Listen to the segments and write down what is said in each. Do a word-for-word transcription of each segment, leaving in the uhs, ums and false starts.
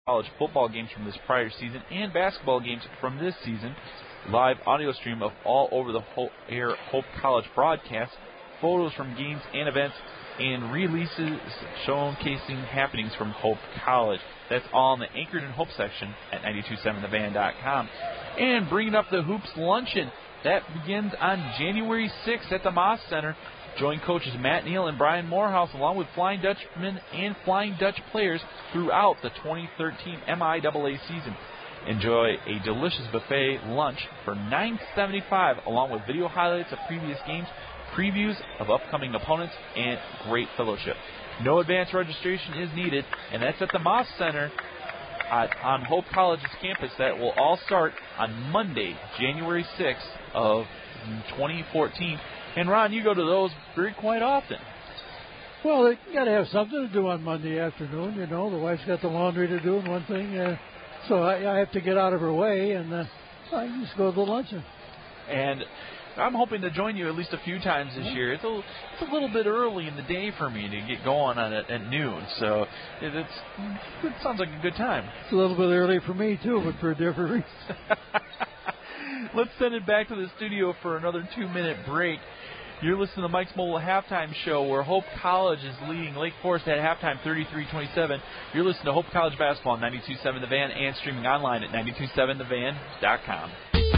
College football games from this prior season and basketball games from this season. Live audio stream of all over the whole air Hope College broadcast, photos from games and events, and releases showcasing happenings from Hope College. That's all in the Anchored in Hope section at nine two seven the van dot com. And bringing up the Hoops Luncheon, that begins on January sixth at the Moss Center. Join coaches Matt Neal and Brian Morehouse along with Flying Dutchmen and Flying Dutch players throughout the twenty thirteen M I A A season. Enjoy a delicious buffet lunch for nine seventy-five along with video highlights of previous games, previews of upcoming opponents, and great fellowship. No advance registration is needed, and that's at the Moss Center at, on Hope College's campus. That will all start on Monday, January sixth of twenty fourteen. And, Ron, you go to those very quite often. Well, they got to have something to do on Monday afternoon. You know, the wife's got the laundry to do and one thing. Uh, so I, I have to get out of her way, and uh, I just go to the luncheon. And I'm hoping to join you at least a few times this year. It's a, it's a little bit early in the day for me to get going on it at noon, so it, it's, it sounds like a good time. It's a little bit early for me, too, but for a different reason. Let's send it back to the studio for another two-minute break. You're listening to Mike's Mobile Halftime Show, where Hope College is leading Lake Forest at halftime thirty-three twenty-seven. You're listening to Hope College Basketball on ninety-two point seven The Van and streaming online at nine two seven the van dot com.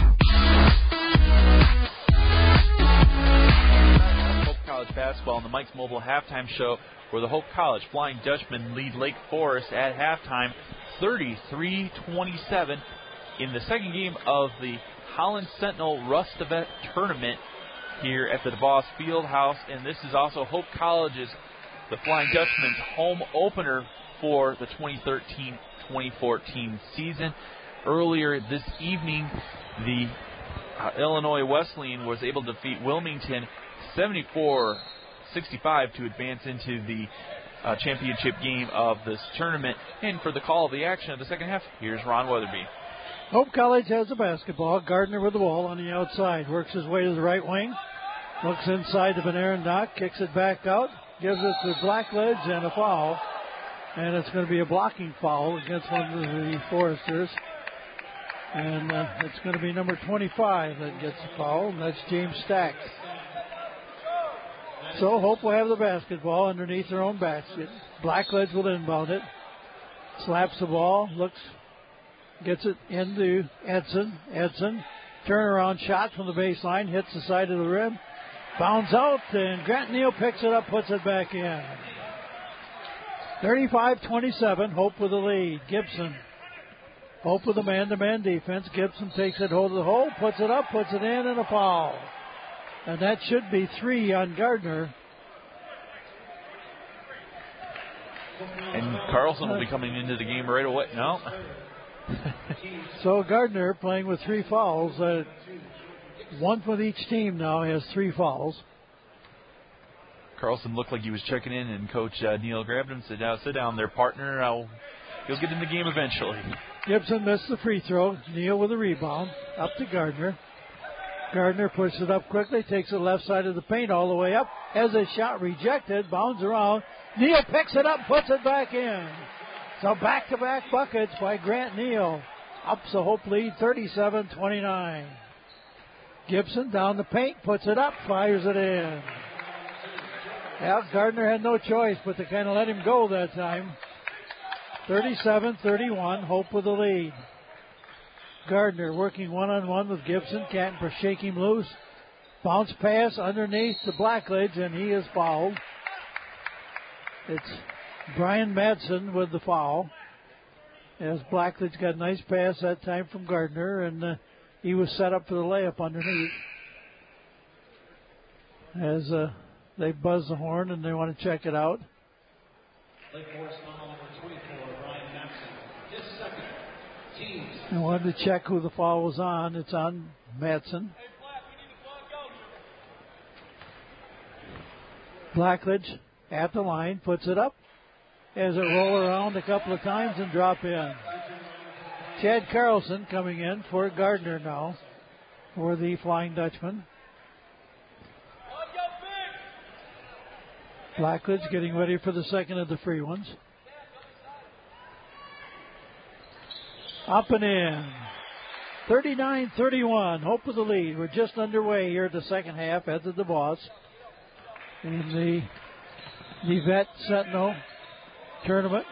Hope College Basketball on the Mike's Mobile Halftime Show, where the Hope College Flying Dutchmen lead Lake Forest at halftime thirty-three twenty-seven in the second game of the Holland Sentinel Rustavet Tournament here at the DeVos Fieldhouse, and this is also Hope College's, the Flying Dutchmen's home opener for the twenty thirteen twenty fourteen season. Earlier this evening, the uh, Illinois Wesleyan was able to defeat Wilmington seventy-four sixty-five to advance into the uh, championship game of this tournament. And for the call of the action of the second half, here's Ron Weatherby. Hope College has the basketball. Gardner with the ball on the outside. Works his way to the right wing. Looks inside to Van Dock. Kicks it back out. Gives it to Blackledge and a foul. And it's going to be a blocking foul against one of the Foresters. And uh, it's going to be number twenty-five that gets the foul. And that's James Stack. So Hope will have the basketball underneath their own basket. Blackledge will inbound it. Slaps the ball. Looks... Gets it into Edson. Edson, turnaround shot from the baseline, hits the side of the rim, bounds out, and Grant Neal picks it up, puts it back in. thirty-five twenty-seven, Hope with the lead. Gibson. Hope with a man-to-man defense. Gibson takes it hold of the hole, puts it up, puts it in, and a foul. And that should be three on Gardner. And Carlson will be coming into the game right away. No. So Gardner playing with three fouls. Uh, one for each team now has three fouls. Carlson looked like he was checking in, and Coach uh, Neal grabbed him and said, "Now sit down there, partner. I'll, you'll get in the game eventually." Gibson missed the free throw. Neal with a rebound. Up to Gardner. Gardner pushes it up quickly, takes the left side of the paint all the way up. Has a shot rejected, bounds around. Neal picks it up, puts it back in. So back-to-back buckets by Grant Neal. Ups the Hope lead thirty-seven twenty-nine. Gibson down the paint, puts it up, fires it in. Well, Gardner had no choice but to kind of let him go that time. thirty-seven thirty-one, Hope with the lead. Gardner working one-on-one with Gibson. Can't shake him loose. Bounce pass underneath to Blackledge, and he is fouled. It's Brian Madsen with the foul. As Blackledge got a nice pass that time from Gardner, and uh, he was set up for the layup underneath. As uh, they buzz the horn and they want to check it out. I wanted to check who the foul was on. It's on Madsen. Blackledge at the line, puts it up. As it roll around a couple of times and drop in. Chad Carlson coming in for Gardner now for the Flying Dutchman. Blackledge getting ready for the second of the free ones. Up and in. thirty-nine thirty-one. Hope with the lead. We're just underway here at the second half at the DeVos in the the Vet Sentinel tournament.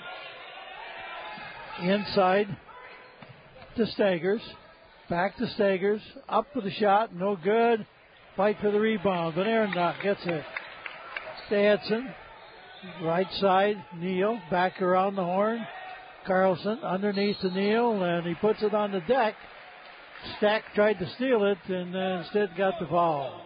Inside to Staggers. Back to Staggers. Up with the shot. No good. Fight for the rebound. Van Arendonk gets it. To Edson. Right side. Neal. Back around the horn. Carlson underneath to Neal, and he puts it on the deck. Stack tried to steal it and uh, instead got the foul.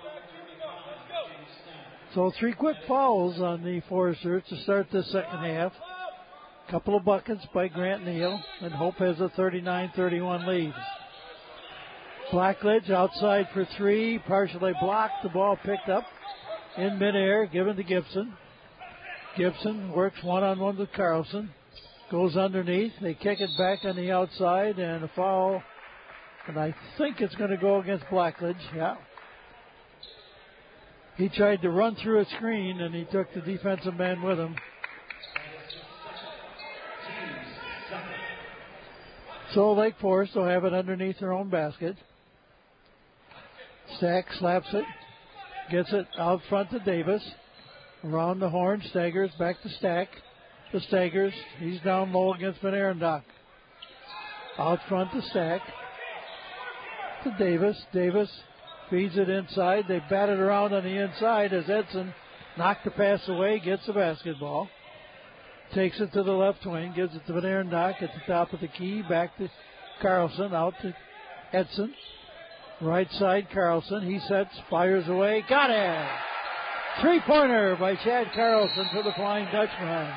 So three quick fouls on the Foresters to start the second half. Couple of buckets by Grant Neal, and Hope has a thirty-nine thirty-one lead. Blackledge outside for three, partially blocked. The ball picked up in midair, given to Gibson. Gibson works one-on-one with Carlson. Goes underneath. They kick it back on the outside, and a foul. And I think it's going to go against Blackledge. Yeah. He tried to run through a screen, and he took the defensive man with him. So Lake Forest will have it underneath their own basket. Stack slaps it. Gets it out front to Davis. Around the horn. Staggers back to Stack. To Staggers. He's down low against Van Arendonk. Out front to Stack. To Davis. Davis feeds it inside. They bat it around on the inside as Edson knocked the pass away. Gets the basketball. Takes it to the left wing. Gives it to Van Arendonk at the top of the key. Back to Carlson. Out to Edson. Right side Carlson. He sets. Fires away. Got it! Three-pointer by Chad Carlson for the Flying Dutchman.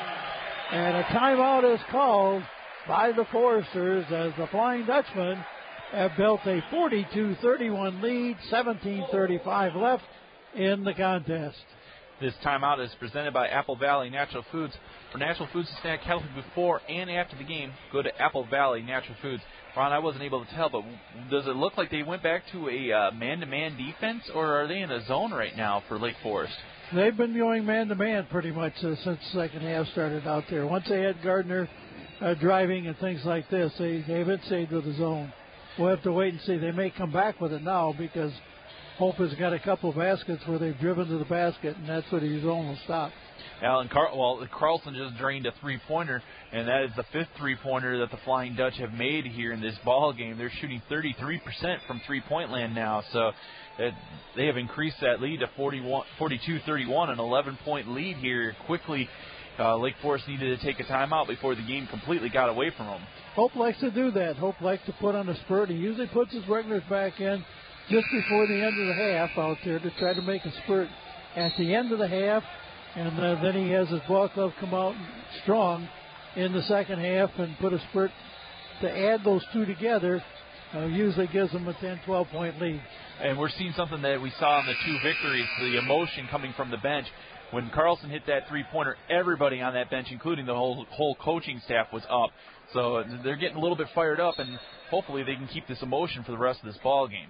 And a timeout is called by the Foresters as the Flying Dutchmen have built a forty-two thirty-one lead, seventeen thirty-five left in the contest. This timeout is presented by Apple Valley Natural Foods. For natural foods to snack healthy before and after the game, go to Apple Valley Natural Foods. Ron, I wasn't able to tell, but does it look like they went back to a uh, man-to-man defense, or are they in a zone right now for Lake Forest? They've been going man-to-man pretty much uh, since the second half started out there. Once they had Gardner uh, driving and things like this, they, they haven't stayed with the zone. We'll have to wait and see. They may come back with it now because Hope has got a couple of baskets where they've driven to the basket, and that's where the zone will stop. Alan Car- well, Carlson just drained a three-pointer, and that is the fifth three-pointer that the Flying Dutch have made here in this ball game. They're shooting thirty-three percent from three-point land now, so it, they have increased that lead to forty-two thirty-one, an eleven-point lead here quickly. Uh, Lake Forest needed to take a timeout before the game completely got away from them. Hope likes to do that. Hope likes to put on a spurt. He usually puts his regulars back in just before the end of the half out there to try to make a spurt at the end of the half. And uh, then he has his ball club come out strong in the second half and put a spurt to add those two together. Uh, usually gives them a ten, twelve-point lead. And we're seeing something that we saw in the two victories, the emotion coming from the bench. When Carlson hit that three-pointer, everybody on that bench, including the whole whole coaching staff, was up. So they're getting a little bit fired up, and hopefully they can keep this emotion for the rest of this ball game.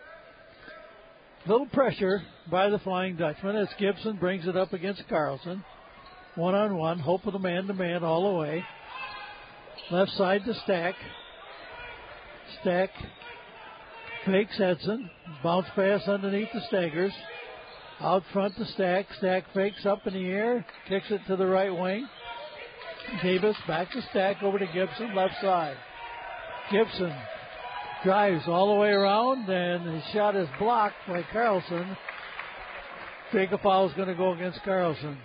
Little pressure by the Flying Dutchman as Gibson brings it up against Carlson. One-on-one, Hope with a man-to-man all the way. Left side to Stack. Stack fakes Edson. Bounce pass underneath the Staggers. Out front to Stack. Stack fakes up in the air. Kicks it to the right wing. Davis back to Stack over to Gibson. Left side. Gibson drives all the way around, and his shot is blocked by Carlson. Think a foul is going to go against Carlson.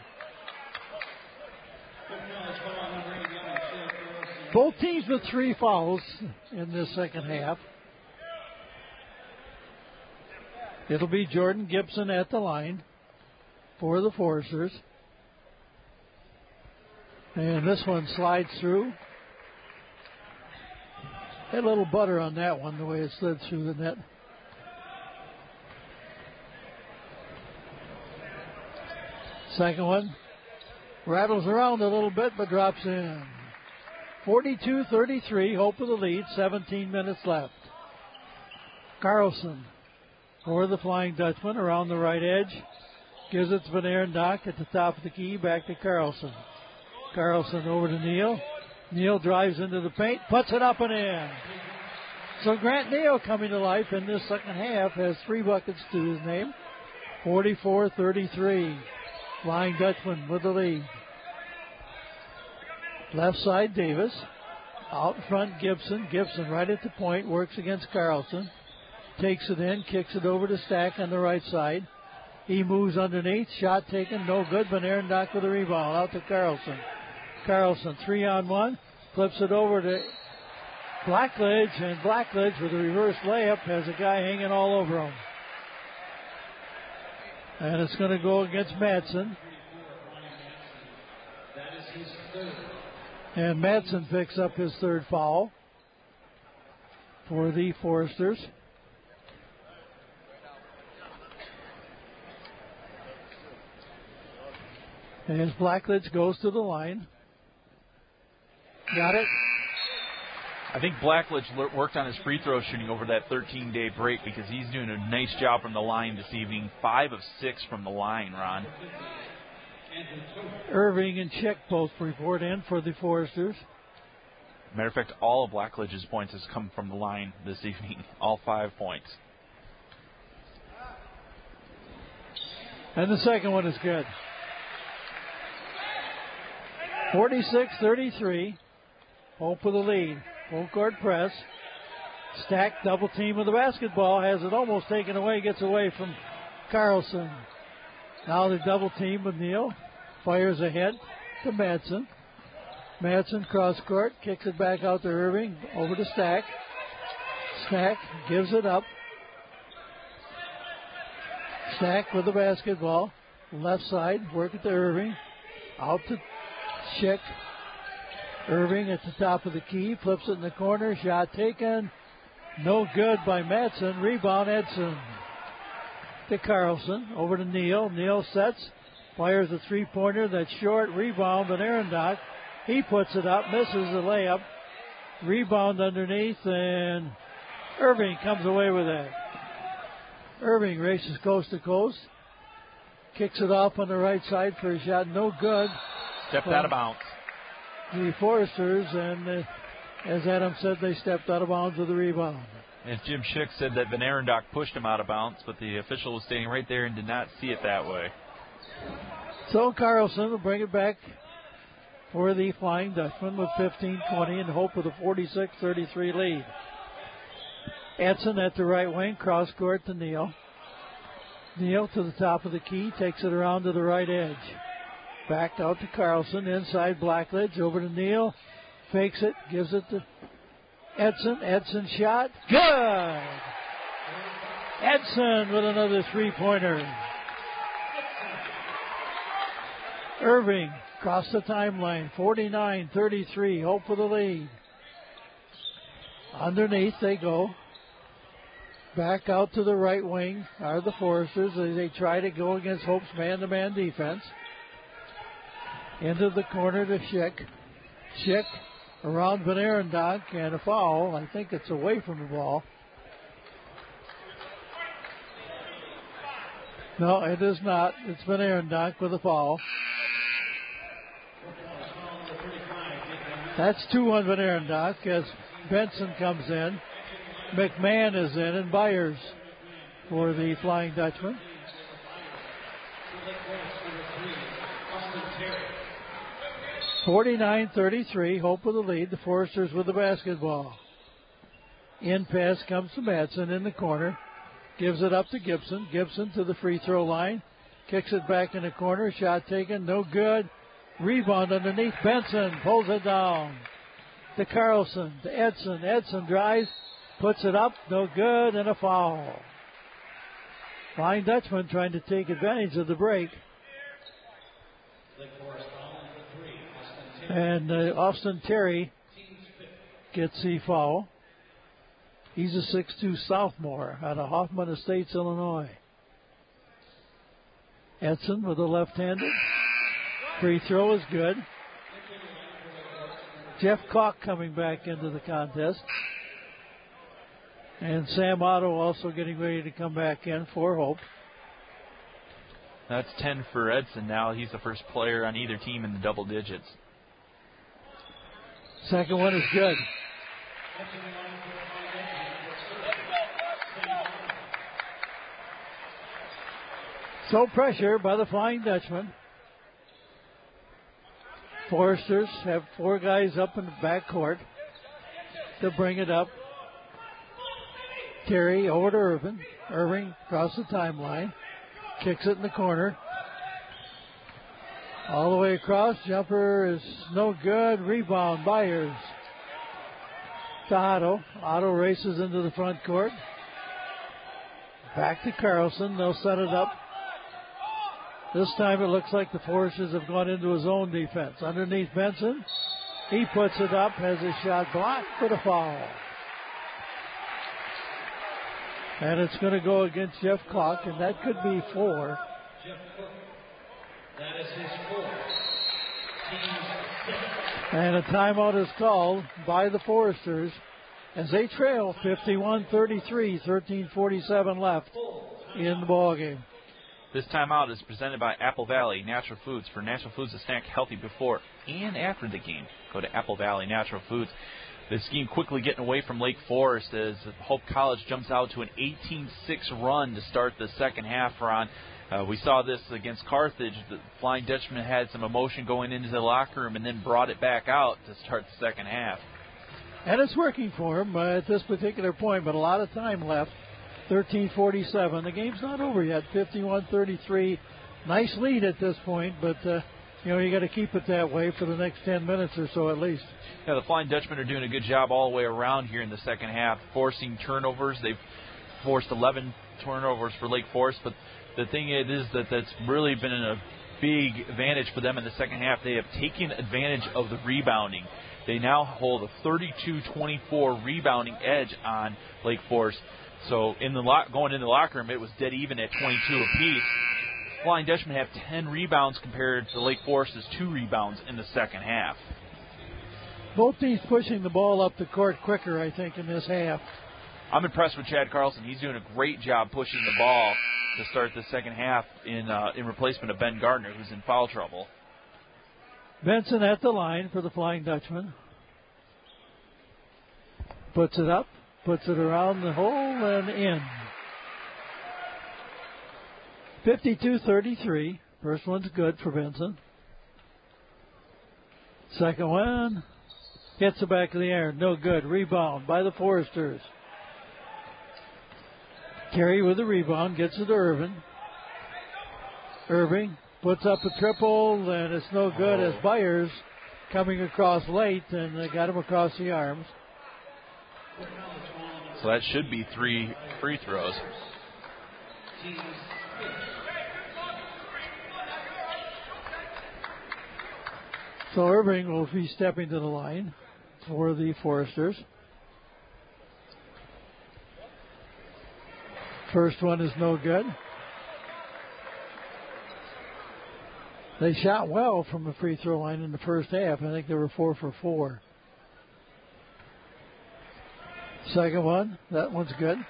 Both teams with three fouls in this second half. It'll be Jordan Gibson at the line for the Foresters. And this one slides through. Had a little butter on that one, the way it slid through the net. Second one rattles around a little bit, but drops in. forty-two thirty-three, Hope of the lead, seventeen minutes left. Carlson for the Flying Dutchman around the right edge. Gives it to Van Arendonk at the top of the key, back to Carlson. Carlson over to Neal. Neal drives into the paint, puts it up and in. So Grant Neal coming to life in this second half, has three buckets to his name. forty-four thirty-three. Flying Dutchman with the lead. Left side, Davis. Out front, Gibson. Gibson right at the point, works against Carlson. Takes it in, kicks it over to Stack on the right side. He moves underneath, shot taken, no good. Van Arendonk with the rebound, out to Carlson. Carlson, three on one, flips it over to Blackledge, and Blackledge with a reverse layup has a guy hanging all over him. And it's going to go against Madsen. And Madsen picks up his third foul for the Foresters. As Blackledge goes to the line. Got it. I think Blackledge worked on his free throw shooting over that thirteen-day break because he's doing a nice job from the line this evening. Five of six from the line, Ron. Irving and Chick both report in for the Foresters. Matter of fact, all of Blackledge's points has come from the line this evening. All five points. And the second one is good. forty-six thirty-three. Hope for the lead. Full court press. Stack double team with the basketball. Has it almost taken away. Gets away from Carlson. Now the double team with Neal. Fires ahead to Madsen. Madsen cross court. Kicks it back out to Irving. Over to Stack. Stack gives it up. Stack with the basketball. Left side. Work it to Irving. Out to Schick. Irving at the top of the key. Flips it in the corner. Shot taken. No good by Madsen. Rebound Edson. To Carlson. Over to Neal. Neal sets. Fires a three-pointer. That's short. Rebound Van Arendonk. He puts it up. Misses the layup. Rebound underneath. And Irving comes away with that. Irving races coast to coast. Kicks it off on the right side for a shot. No good. Stepped out of bounds. The Foresters, and uh, as Adam said, they stepped out of bounds with the rebound. And Jim Schick said that Van Arendonk pushed him out of bounds, but the official was standing right there and did not see it that way. So Carlson will bring it back for the Flying Dutchman with fifteen twenty in hope of a forty-six thirty-three lead. Edson at the right wing, cross court to Neal. Neal to the top of the key, takes it around to the right edge. Back out to Carlson, inside Blackledge, over to Neal. Fakes it, gives it to Edson. Edson shot, good! Edson with another three-pointer. Irving across the timeline, forty-nine thirty-three, hope for the lead. Underneath they go. Back out to the right wing are the Foresters as they try to go against Hope's man-to-man defense. Into the corner to Schick. Schick around Van Arendonk and a foul. I think it's away from the ball. No, it is not. It's Van Arendonk with a foul. That's two on Van Arendonk as Benson comes in. McMahon is in and Byers for the Flying Dutchman. forty-nine thirty-three, hope of the lead. The Foresters with the basketball. In pass comes to Madsen in the corner. Gives it up to Gibson. Gibson to the free throw line. Kicks it back in the corner. Shot taken. No good. Rebound underneath. Benson pulls it down. To Carlson. To Edson. Edson drives. Puts it up. No good. And a foul. Flying Dutchman trying to take advantage of the break. And uh, Austin Terry gets the foul. He's a six two sophomore out of Hoffman Estates, Illinois. Edson with a left-handed. Free throw is good. Jeff Koch coming back into the contest. And Sam Otto also getting ready to come back in for Hope. That's ten for Edson now. He's the first player on either team in the double digits. Second one is good. So pressure by the Flying Dutchman. Foresters have four guys up in the back court to bring it up. Terry over to Irving. Irving across the timeline. Kicks it in the corner. All the way across. Jumper is no good. Rebound, Byers. To Otto. Otto races into the front court. Back to Carlson. They'll set it up. This time it looks like the Foresters have gone into a zone defense. Underneath Benson. He puts it up. Has his shot blocked for the foul. And it's going to go against Jeff Clark, and that could be four. That is his fourth. And a timeout is called by the Foresters as they trail fifty-one thirty-three, thirteen forty-seven left in the ballgame. This timeout is presented by Apple Valley Natural Foods. For Natural Foods to snack healthy before and after the game, go to Apple Valley Natural Foods. This game quickly getting away from Lake Forest as Hope College jumps out to an eighteen six run to start the second half, Ron. Uh, we saw this against Carthage. The Flying Dutchman had some emotion going into the locker room and then brought it back out to start the second half. And it's working for him uh, at this particular point, but a lot of time left. thirteen forty-seven. The game's not over yet. fifty-one thirty-three. Nice lead at this point, but uh, you know you got to keep it that way for the next ten minutes or so at least. Yeah, the Flying Dutchmen are doing a good job all the way around here in the second half, forcing turnovers. They've forced eleven turnovers for Lake Forest, but the thing is that that's really been a big advantage for them in the second half. They have taken advantage of the rebounding. They now hold a thirty-two twenty-four rebounding edge on Lake Forest. So in the lo- going in the locker room, it was dead even at twenty-two apiece. Flying Dutchmen have ten rebounds compared to Lake Forest's two rebounds in the second half. Both teams pushing the ball up the court quicker, I think, in this half. I'm impressed with Chad Carlson. He's doing a great job pushing the ball to start the second half in uh, in replacement of Ben Gardner, who's in foul trouble. Benson at the line for the Flying Dutchman. Puts it up, puts it around the hole and in. fifty-two thirty-three. First one's good for Benson. Second one hits the back of the iron. No good. Rebound by the Foresters. Terry with the rebound. Gets it to Irving. Irving puts up a triple, and it's no good as Byers coming across late, and they got him across the arms. So that should be three free throws. So Irving will be stepping to the line for the Foresters. First one is no good. They shot well from the free throw line in the first half. I think they were four for four. Second one, that one's good.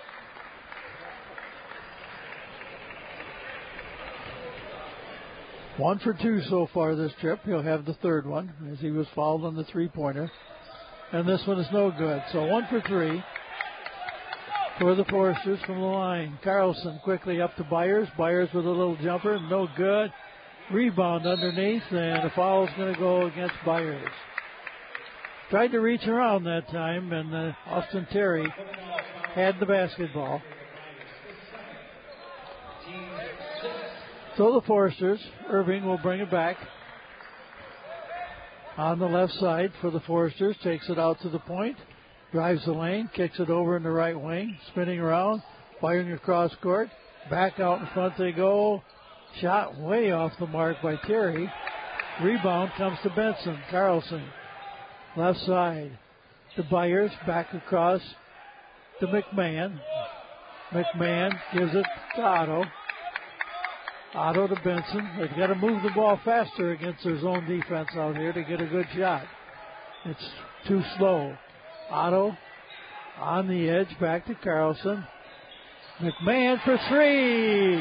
One for two so far this trip. He'll have the third one as he was fouled on the three-pointer. And this one is no good. So one for three for the Foresters from the line. Carlson quickly up to Byers. Byers with a little jumper. No good. Rebound underneath, and the foul is going to go against Byers. Tried to reach around that time, and uh, Austin Terry had the basketball. So the Foresters, Irving will bring it back. On the left side for the Foresters, takes it out to the point, drives the lane, kicks it over in the right wing, spinning around, firing across court, back out in front they go. Shot way off the mark by Terry. Rebound comes to Benson. Carlson, left side to Byers, back across to McMahon. McMahon gives it to Otto. Otto to Benson. They've got to move the ball faster against their zone defense out here to get a good shot. It's too slow. Otto on the edge, back to Carlson. McMahon for three.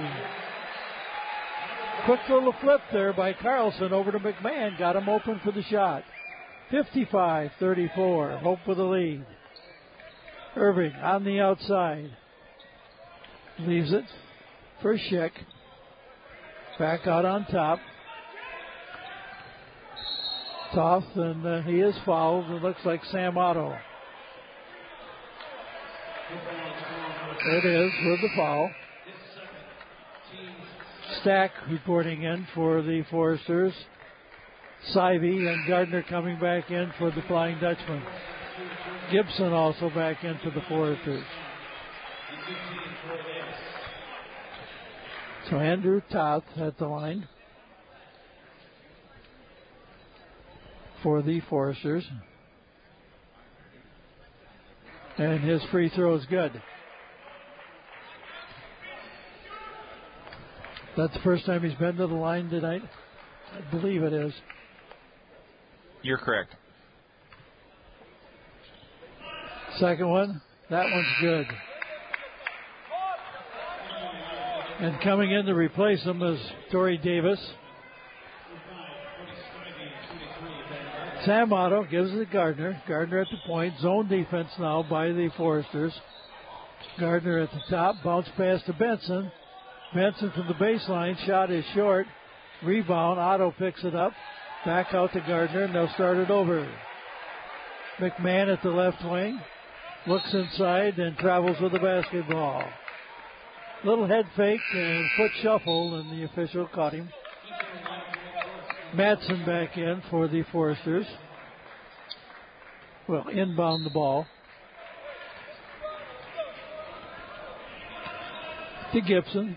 Quick little flip there by Carlson over to McMahon. Got him open for the shot. fifty-five thirty-four. Hope with the lead. Irving on the outside. Leaves it for Schick. Back out on top. Toth, and uh, he is fouled. It looks like Sam Otto. It is with the foul. Stack reporting in for the Foresters. Sivey and Gardner coming back in for the Flying Dutchman. Gibson also back in for the Foresters. So Andrew Toth at the line for the Foresters. And his free throw is good. That's the first time he's been to the line tonight? I believe it is. You're correct. Second one, that one's good. And coming in to replace him is Torrey Davis. Sam Otto gives it to Gardner. Gardner at the point. Zone defense now by the Foresters. Gardner at the top. Bounce pass to Benson. Benson from the baseline. Shot is short. Rebound. Otto picks it up. Back out to Gardner, and they'll start it over. McMahon at the left wing. Looks inside and travels with the basketball. Little head fake and foot shuffle, and the official caught him. Madsen back in for the Foresters. Well, inbound the ball. To Gibson.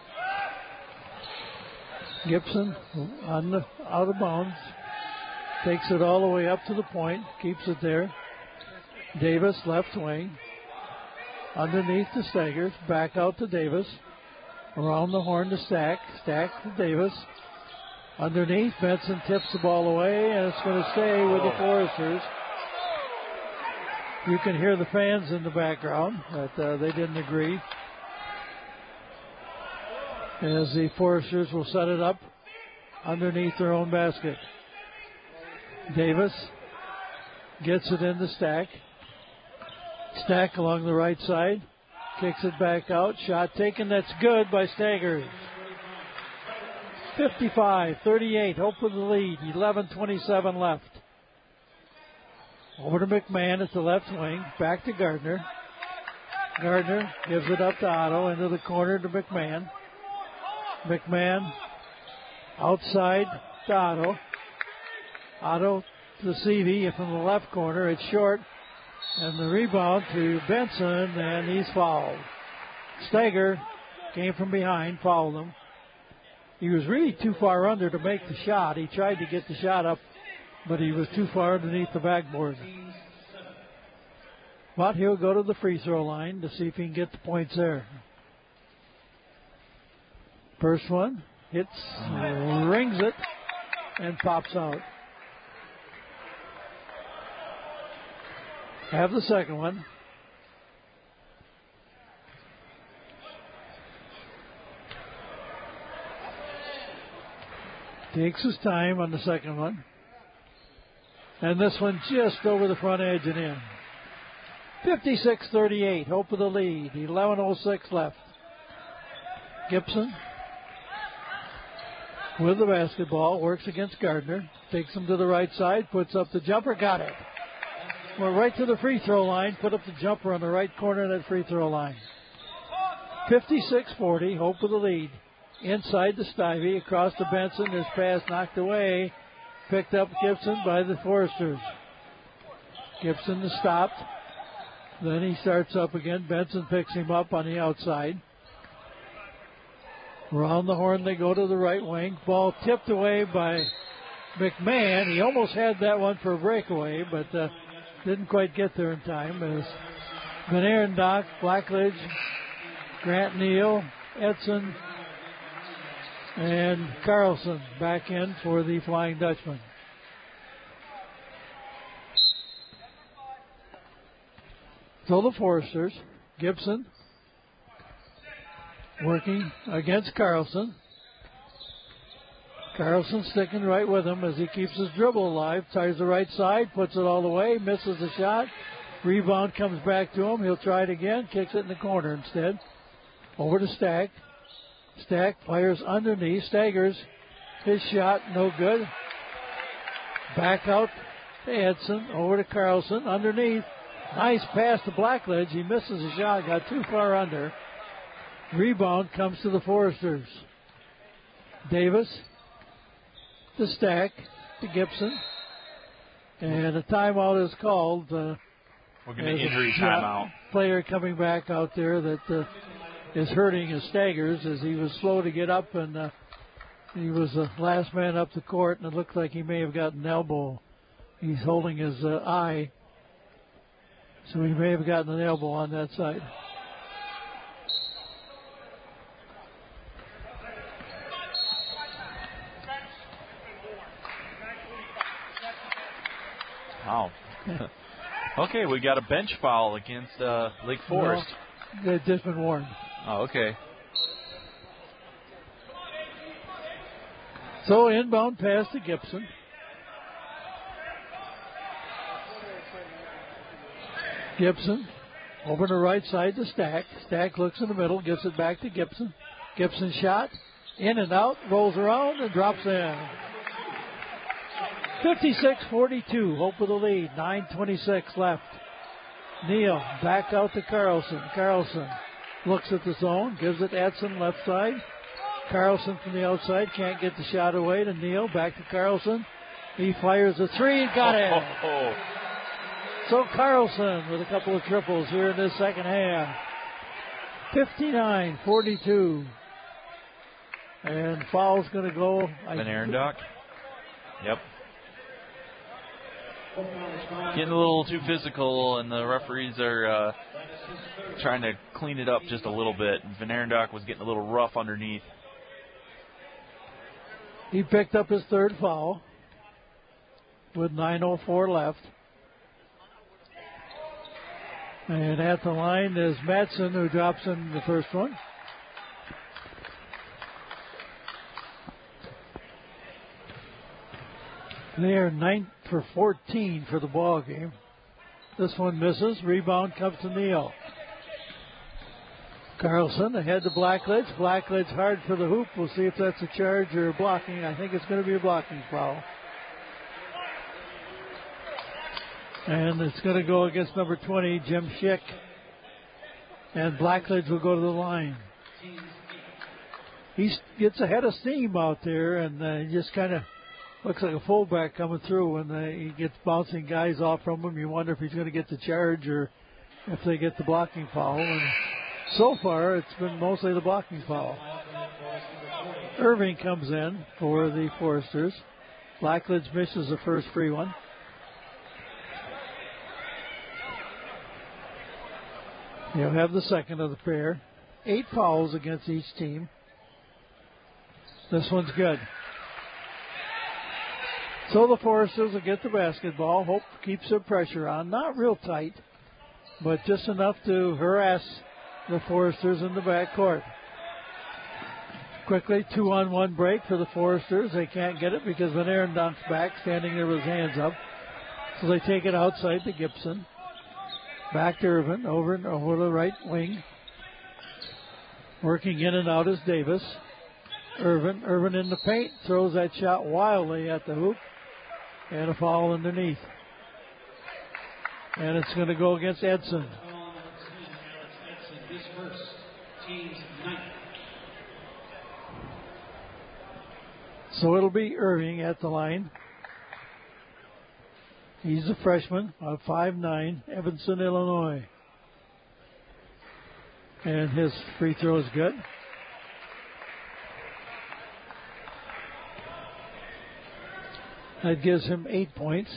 Gibson on the out of bounds. Takes it all the way up to the point. Keeps it there. Davis left wing. Underneath the Staggers. Back out to Davis. Around the horn to Stack. Stack to Davis. Underneath. Benson tips the ball away, and it's going to stay with the Foresters. You can hear the fans in the background, but uh, they didn't agree. As the Foresters will set it up underneath their own basket. Davis gets it in the Stack. Stack along the right side. Kicks it back out. Shot taken. That's good by Staggers. fifty-five thirty-eight. Hope with the lead. eleven twenty-seven left. Over to McMahon at the left wing. Back to Gardner. Gardner gives it up to Otto. Into the corner to McMahon. McMahon outside to Otto. Otto to Seavey from the left corner. It's short. And the rebound to Benson, and he's fouled. Stager came from behind, fouled him. He was really too far under to make the shot. He tried to get the shot up, but he was too far underneath the backboard. But he'll go to the free throw line to see if he can get the points there. First one hits, rings it, and pops out. Have the second one. Takes his time on the second one. And this one just over the front edge and in. fifty-six thirty-eight. Hope of the lead. eleven oh six left. Gibson with the basketball. Works against Gardner. Takes him to the right side. Puts up the jumper. Got it. We're right to the free throw line. Put up the jumper on the right corner of that free throw line. fifty-six forty. Hope of the lead. Inside to Stivey. Across to Benson. His pass knocked away. Picked up Gibson by the Foresters. Gibson is stopped. Then he starts up again. Benson picks him up on the outside. Around the horn they go to the right wing. Ball tipped away by McMahon. He almost had that one for a breakaway, but uh, didn't quite get there in time. As Benair and Doc, Blackledge, Grant Neal, Edson, and Carlson back in for the Flying Dutchman. So the Foresters, Gibson working against Carlson. Carlson sticking right with him as he keeps his dribble alive. Tries the right side, puts it all the way, misses the shot. Rebound comes back to him. He'll try it again, kicks it in the corner instead. Over to Stack. Stack fires underneath, staggers. His shot, no good. Back out to Edson, over to Carlson, underneath. Nice pass to Blackledge. He misses a shot, got too far under. Rebound comes to the Foresters. Davis to Stack to Gibson. And a timeout is called. Uh, We're going to injury timeout. Player coming back out there that uh, is hurting his staggers as he was slow to get up, and uh, he was the last man up the court, and it looked like he may have gotten an elbow. He's holding his uh, eye, so he may have gotten an elbow on that side. Wow. Okay, we got a bench foul against uh, Lake Forest. No, they've just been warned. Oh, okay. So inbound pass to Gibson. Gibson over to the right side to Stack. Stack looks in the middle, gives it back to Gibson. Gibson shot, in and out, rolls around and drops in. fifty-six forty-two, Hope with the lead, nine twenty-six left. Neal back out to Carlson. Carlson looks at the zone, gives it Edson left side. Carlson from the outside, can't get the shot away to Neal. Back to Carlson. He fires a three and got it. Oh, oh, oh. So Carlson with a couple of triples here in this second half. fifty-nine forty-two. And foul's going to go. Van Arendonk. Yep. Getting a little too physical, and the referees are uh, trying to clean it up just a little bit. Van Arendonk was getting a little rough underneath. He picked up his third foul with nine oh four left. And at the line is Madsen, who drops in the first one. They are nine for fourteen for the ball game. This one misses. Rebound comes to Neal. Carlson ahead to Blackledge. Blackledge hard for the hoop. We'll see if that's a charge or a blocking. I think it's going to be a blocking foul. And it's going to go against number twenty, Jim Schick. And Blackledge will go to the line. He gets ahead of steam out there, and uh, he just kind of looks like a fullback coming through. And uh, he gets bouncing guys off from him. You wonder if he's going to get the charge or if they get the blocking foul. And so far, it's been mostly the blocking foul. Irving comes in for the Foresters. Blackledge misses the first free one. He'll have the second of the pair. Eight fouls against each team. This one's good. So the Foresters will get the basketball. Hope keeps their pressure on. Not real tight, but just enough to harass the Foresters in the backcourt. Quickly, two-on-one break for the Foresters. They can't get it because Van Arendonk's back, standing there with his hands up. So they take it outside to Gibson. Back to Irvin, over and over the right wing. Working in and out is Davis. Irvin, Irvin in the paint, throws that shot wildly at the hoop. And a foul underneath. And it's going to go against Edson. So it'll be Irving at the line. He's a freshman, about five nine, Evanston, Illinois. And his free throw is good. That gives him eight points.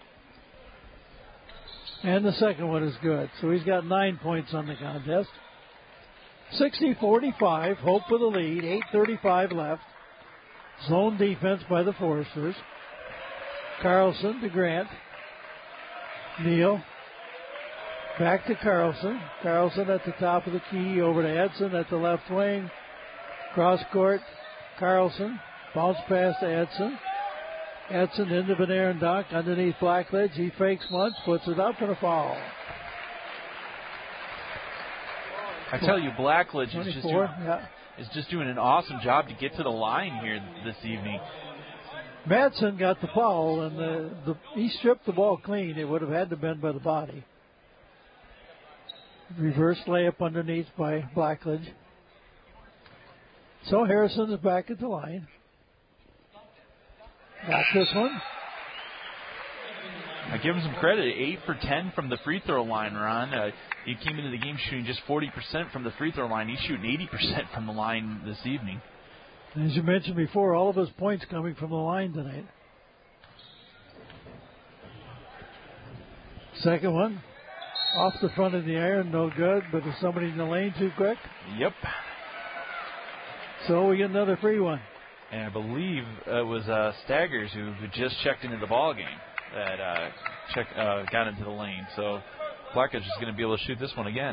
And the second one is good. So he's got nine points on the contest. sixty forty-five, Hope with the lead, eight thirty-five left. Zone defense by the Foresters. Carlson to Grant. Neal. Back to Carlson. Carlson at the top of the key over to Edson at the left wing. Cross court. Carlson Bounce pass to Edson. Edson into an air and dunk underneath Blackledge. He fakes once, puts it up, and a foul. I tell you, Blackledge is just, doing, yeah. is just doing an awesome job to get to the line here this evening. Madsen got the foul, and the, the, he stripped the ball clean. It would have had to bend by the body. Reverse layup underneath by Blackledge. So Harrison is back at the line. Got this one. I give him some credit. eight for ten from the free throw line, Ron. Uh, he came into the game shooting just forty percent from the free throw line. He's shooting eighty percent from the line this evening. As you mentioned before, all of his points coming from the line tonight. Second one. Off the front of the iron, no good, but is somebody in the lane too quick? Yep. So we get another free one. And I believe it was uh, Staggers who, who just checked into the ball game that uh, check, uh, got into the lane. So Blackledge is going to be able to shoot this one again.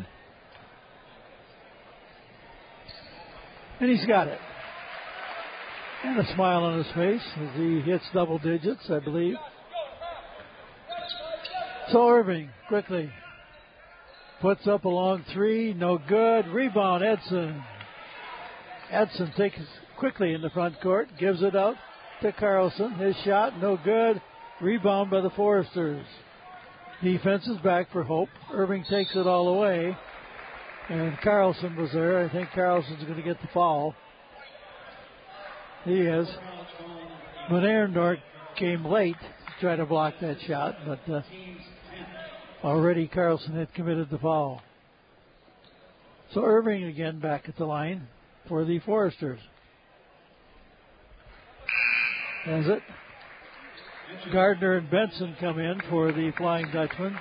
And he's got it. And a smile on his face as he hits double digits, I believe. So Irving quickly puts up a long three, no good. Rebound, Edson. Edson takes quickly in the front court, gives it out to Carlson. His shot, no good. Rebound by the Foresters. Defense is back for Hope. Irving takes it all away. And Carlson was there. I think Carlson's going to get the foul. He is. But Arendorf came late to try to block that shot, but uh, already Carlson had committed the foul. So Irving again back at the line for the Foresters. Has it. Gardner and Benson come in for the Flying Dutchman.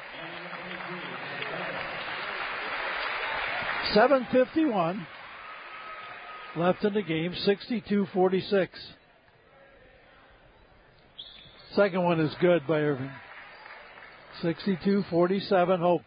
seven fifty-one left in the game, sixty-two forty-six. Second one is good by Irving. sixty-two forty-seven, Hope.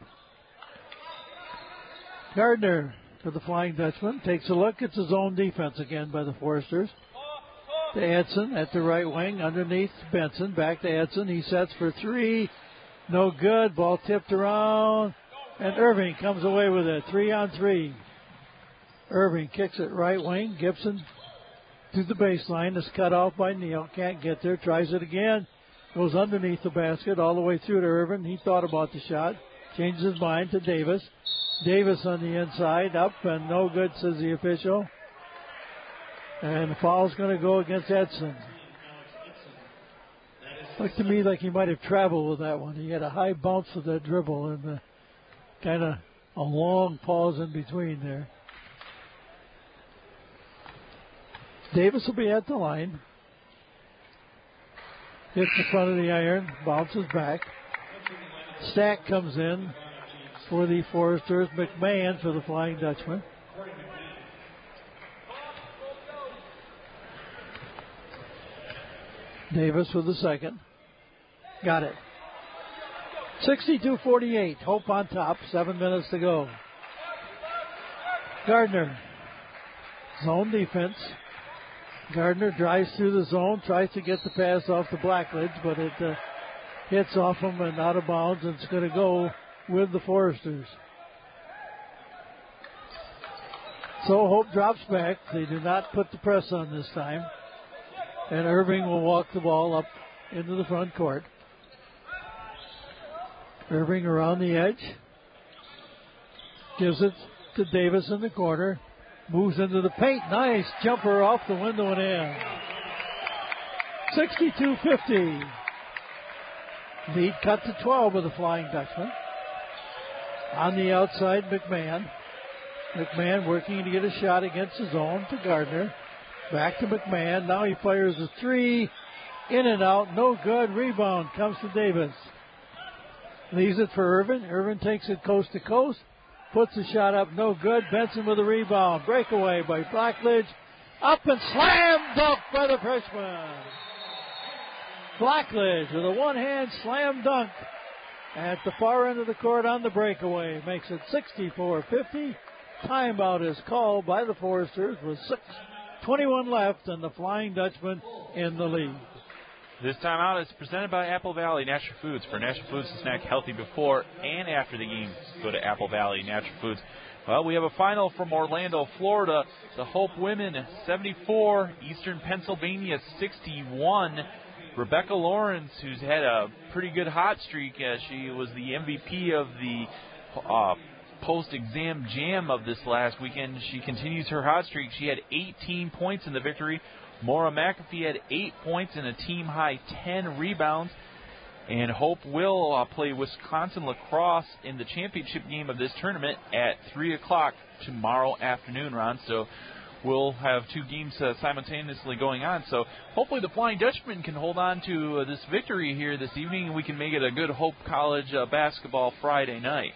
Gardner for the Flying Dutchman takes a look. It's his own defense again by the Foresters. To Edson at the right wing, underneath Benson. Back to Edson. He sets for three. No good. Ball tipped around. And Irving comes away with it. Three on three. Irving kicks it right wing. Gibson to the baseline. Is cut off by Neal. Can't get there. Tries it again. Goes underneath the basket all the way through to Irving. He thought about the shot. Changes his mind to Davis. Davis on the inside. Up and no good, says the official. And the foul's going to go against Edson. Looked to me like he might have traveled with that one. He had a high bounce with that dribble and uh, kind of a long pause in between there. Davis will be at the line. Hits the front of the iron, bounces back. Stack comes in for the Foresters. McMahon for the Flying Dutchman. Davis with the second. Got it. sixty-two forty-eight. Hope on top. Seven minutes to go. Gardner. Zone defense. Gardner drives through the zone. Tries to get the pass off the Blackledge, but it uh, hits off him and out of bounds. And it's going to go with the Foresters. So Hope drops back. They do not put the press on this time. And Irving will walk the ball up into the front court. Irving around the edge. Gives it to Davis in the corner. Moves into the paint. Nice jumper off the window and in. sixty-two fifty. Lead cut to twelve with the Flying Dutchman. On the outside, McMahon. McMahon working to get a shot against his own to Gardner. Back to McMahon. Now he fires a three. In and out. No good. Rebound comes to Davis. Leaves it for Irvin. Irvin takes it coast to coast. Puts the shot up. No good. Benson with a rebound. Breakaway by Blackledge. Up and slam dunk by the freshman. Blackledge with a one-hand slam dunk at the far end of the court on the breakaway. Makes it sixty-four fifty. Timeout is called by the Foresters with six twenty-one left, and the Flying Dutchman in the lead. This timeout is presented by Apple Valley Natural Foods. For Natural Foods to snack healthy before and after the game, go to Apple Valley Natural Foods. Well, we have a final from Orlando, Florida. The Hope women, seventy-four. Eastern Pennsylvania, sixty-one. Rebecca Lawrence, who's had a pretty good hot streak. Uh, she was the M V P of the uh, post-exam jam of this last weekend. She continues her hot streak. She had eighteen points in the victory. Maura McAfee had eight points and a team-high ten rebounds. And Hope will uh, play Wisconsin lacrosse in the championship game of this tournament at three o'clock tomorrow afternoon, Ron. So we'll have two games uh, simultaneously going on. So hopefully the Flying Dutchman can hold on to uh, this victory here this evening, and we can make it a good Hope College uh, basketball Friday night.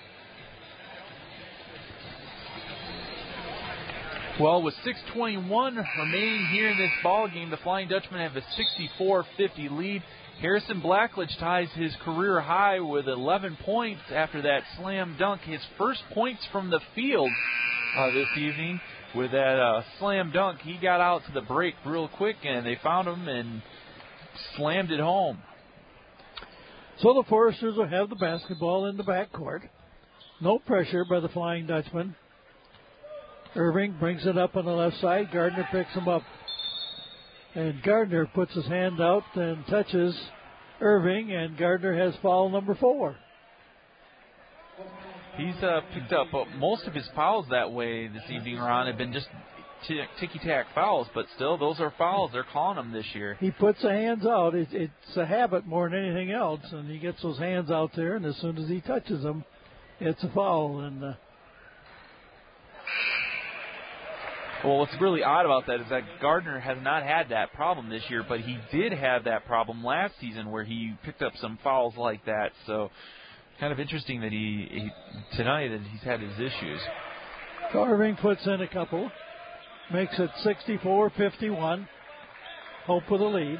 Well, with six twenty-one remaining here in this ball game, the Flying Dutchmen have a sixty-four fifty lead. Harrison Blackledge ties his career high with eleven points after that slam dunk. His first points from the field uh, this evening with that uh, slam dunk. He got out to the break real quick, and they found him and slammed it home. So the Foresters will have the basketball in the backcourt. No pressure by the Flying Dutchman. Irving brings it up on the left side. Gardner picks him up. And Gardner puts his hand out and touches Irving, and Gardner has foul number four. He's uh, picked up uh, most of his fouls that way this evening, Ron, have been just t- ticky-tack fouls, but still, those are fouls. They're calling them this year. He puts the hands out. It, it's a habit more than anything else, and he gets those hands out there, and as soon as he touches them, it's a foul. And uh, Well, what's really odd about that is that Gardner has not had that problem this year, but he did have that problem last season where he picked up some fouls like that. So, kind of interesting that he, he tonight that he's had his issues. Irving puts in a couple, makes it sixty-four fifty-one. Hope with a lead.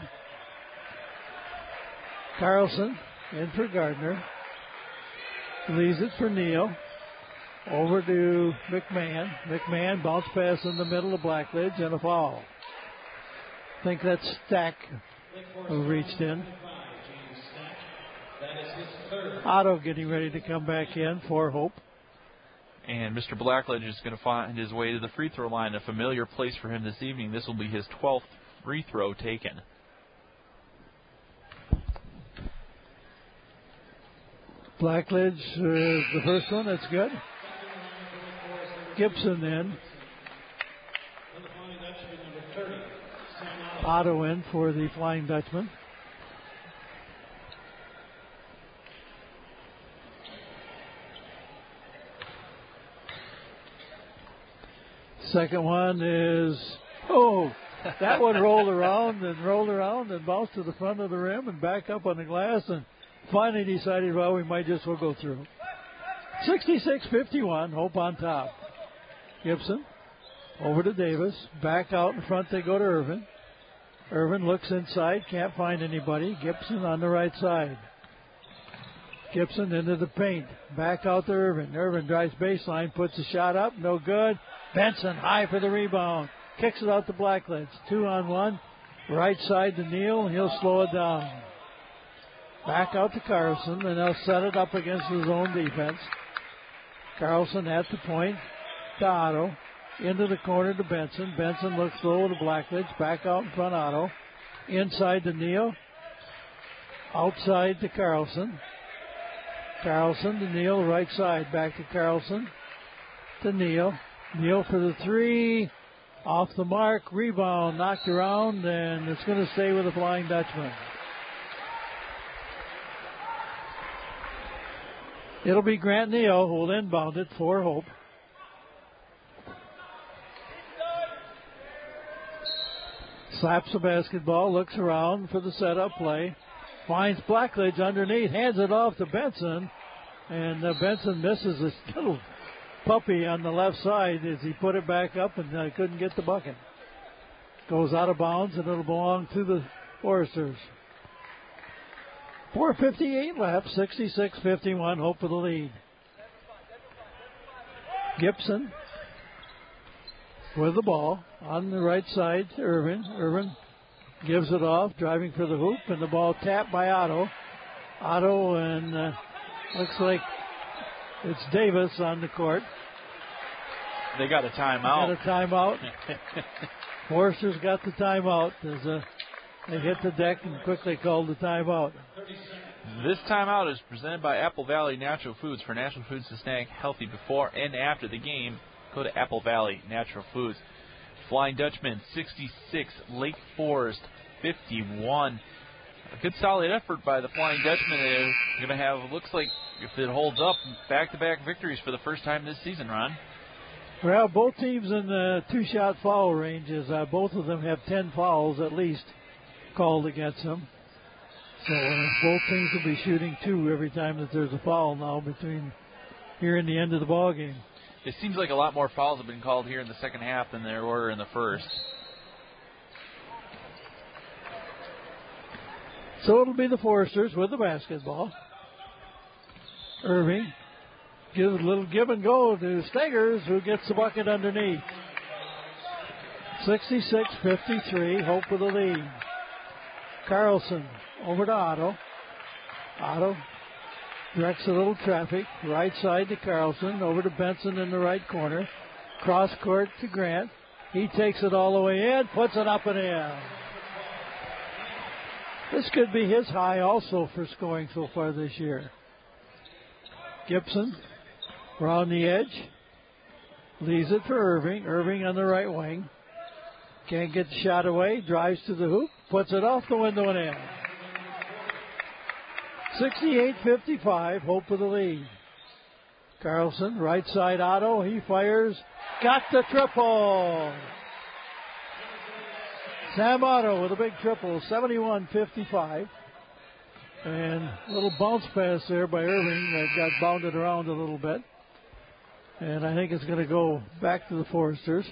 Carlson in for Gardner. Leaves it for Neal. Over to McMahon. McMahon bounce pass in the middle of Blackledge and a foul. I think that's Stack who reached in. Otto getting ready to come back in for Hope. And Mister Blackledge is going to find his way to the free throw line, a familiar place for him this evening. This will be his twelfth free throw taken. Blackledge is the first one. That's good. Gibson in. Otto in for the Flying Dutchman. Second one is, oh, that one rolled around and rolled around and bounced to the front of the rim and back up on the glass, and finally decided, well, we might just well go through. sixty-six fifty-one, Hope on top. Gibson over to Davis. Back out in front they go to Irvin. Irvin looks inside, can't find anybody. Gibson on the right side. Gibson into the paint. Back out to Irvin. Irvin drives baseline, puts a shot up, no good. Benson high for the rebound. Kicks it out to Blackledge. Two on one. Right side to Neal. He'll slow it down. Back out to Carlson, and they'll set it up against his own defense. Carlson at the point. To Otto, into the corner to Benson. Benson looks low to Blackledge, back out in front Otto. Inside to Neal. Outside to Carlson. Carlson to Neal, right side. Back to Carlson. To Neal. Neal for the three. Off the mark. Rebound knocked around, and it's going to stay with the Flying Dutchman. It'll be Grant Neal who will inbound it for Hope. Slaps the basketball, looks around for the setup play. Finds Blackledge underneath, hands it off to Benson. And uh, Benson misses a little puppy on the left side as he put it back up and uh, couldn't get the bucket. Goes out of bounds, and it'll belong to the Foresters. four fifty-eight left, sixty-six fifty-one, Hope for the lead. Gibson with the ball on the right side to Irvin. Irvin gives it off, driving for the hoop, and the ball tapped by Otto. Otto, and uh, looks like it's Davis on the court. They got a timeout. Got a timeout. Forster's got the timeout as uh, they hit the deck and quickly called the timeout. This timeout is presented by Apple Valley Natural Foods. For natural foods to snack healthy before and after the game, go to Apple Valley Natural Foods. Flying Dutchman sixty-six, Lake Forest fifty-one. A good solid effort by the Flying Dutchman. They're going to have, looks like, if it holds up, back-to-back victories for the first time this season, Ron. Well, both teams in the two-shot foul ranges. Uh, both of them have ten fouls at least called against them. So uh, both teams will be shooting two every time that there's a foul now between here and the end of the ball game. It seems like a lot more fouls have been called here in the second half than there were in the first. So it'll be the Foresters with the basketball. Irving gives a little give and go to Stegers, who gets the bucket underneath. sixty-six fifty-three, Hope with the lead. Carlson over to Otto. Otto directs a little traffic. Right side to Carlson. Over to Benson in the right corner. Cross court to Grant. He takes it all the way in. Puts it up and in. This could be his high also for scoring so far this year. Gibson around the edge. Leaves it for Irving. Irving on the right wing. Can't get the shot away. Drives to the hoop. Puts it off the window and in. sixty-eight fifty-five. Hope with the lead. Carlson, right side Otto. He fires. Got the triple. Sam Otto with a big triple. seventy-one fifty-five. And a little bounce pass there by Irving that got bounded around a little bit. And I think it's going to go back to the Foresters.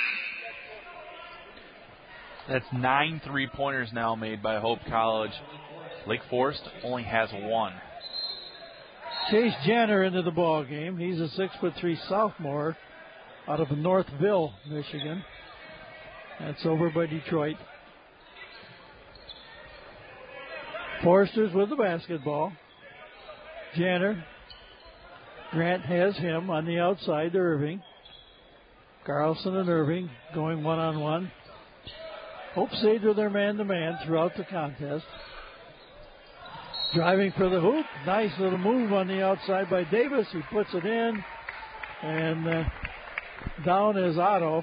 That's nine three-pointers now made by Hope College. Lake Forest only has one. Chase Janner into the ball game. He's a six foot three sophomore out of Northville, Michigan. That's over by Detroit. Foresters with the basketball. Janner. Grant has him on the outside to Irving. Carlson and Irving going one-on-one. Hope stayed with their man-to-man throughout the contest. Driving for the hoop. Nice little move on the outside by Davis. He puts it in. And uh, down is Otto.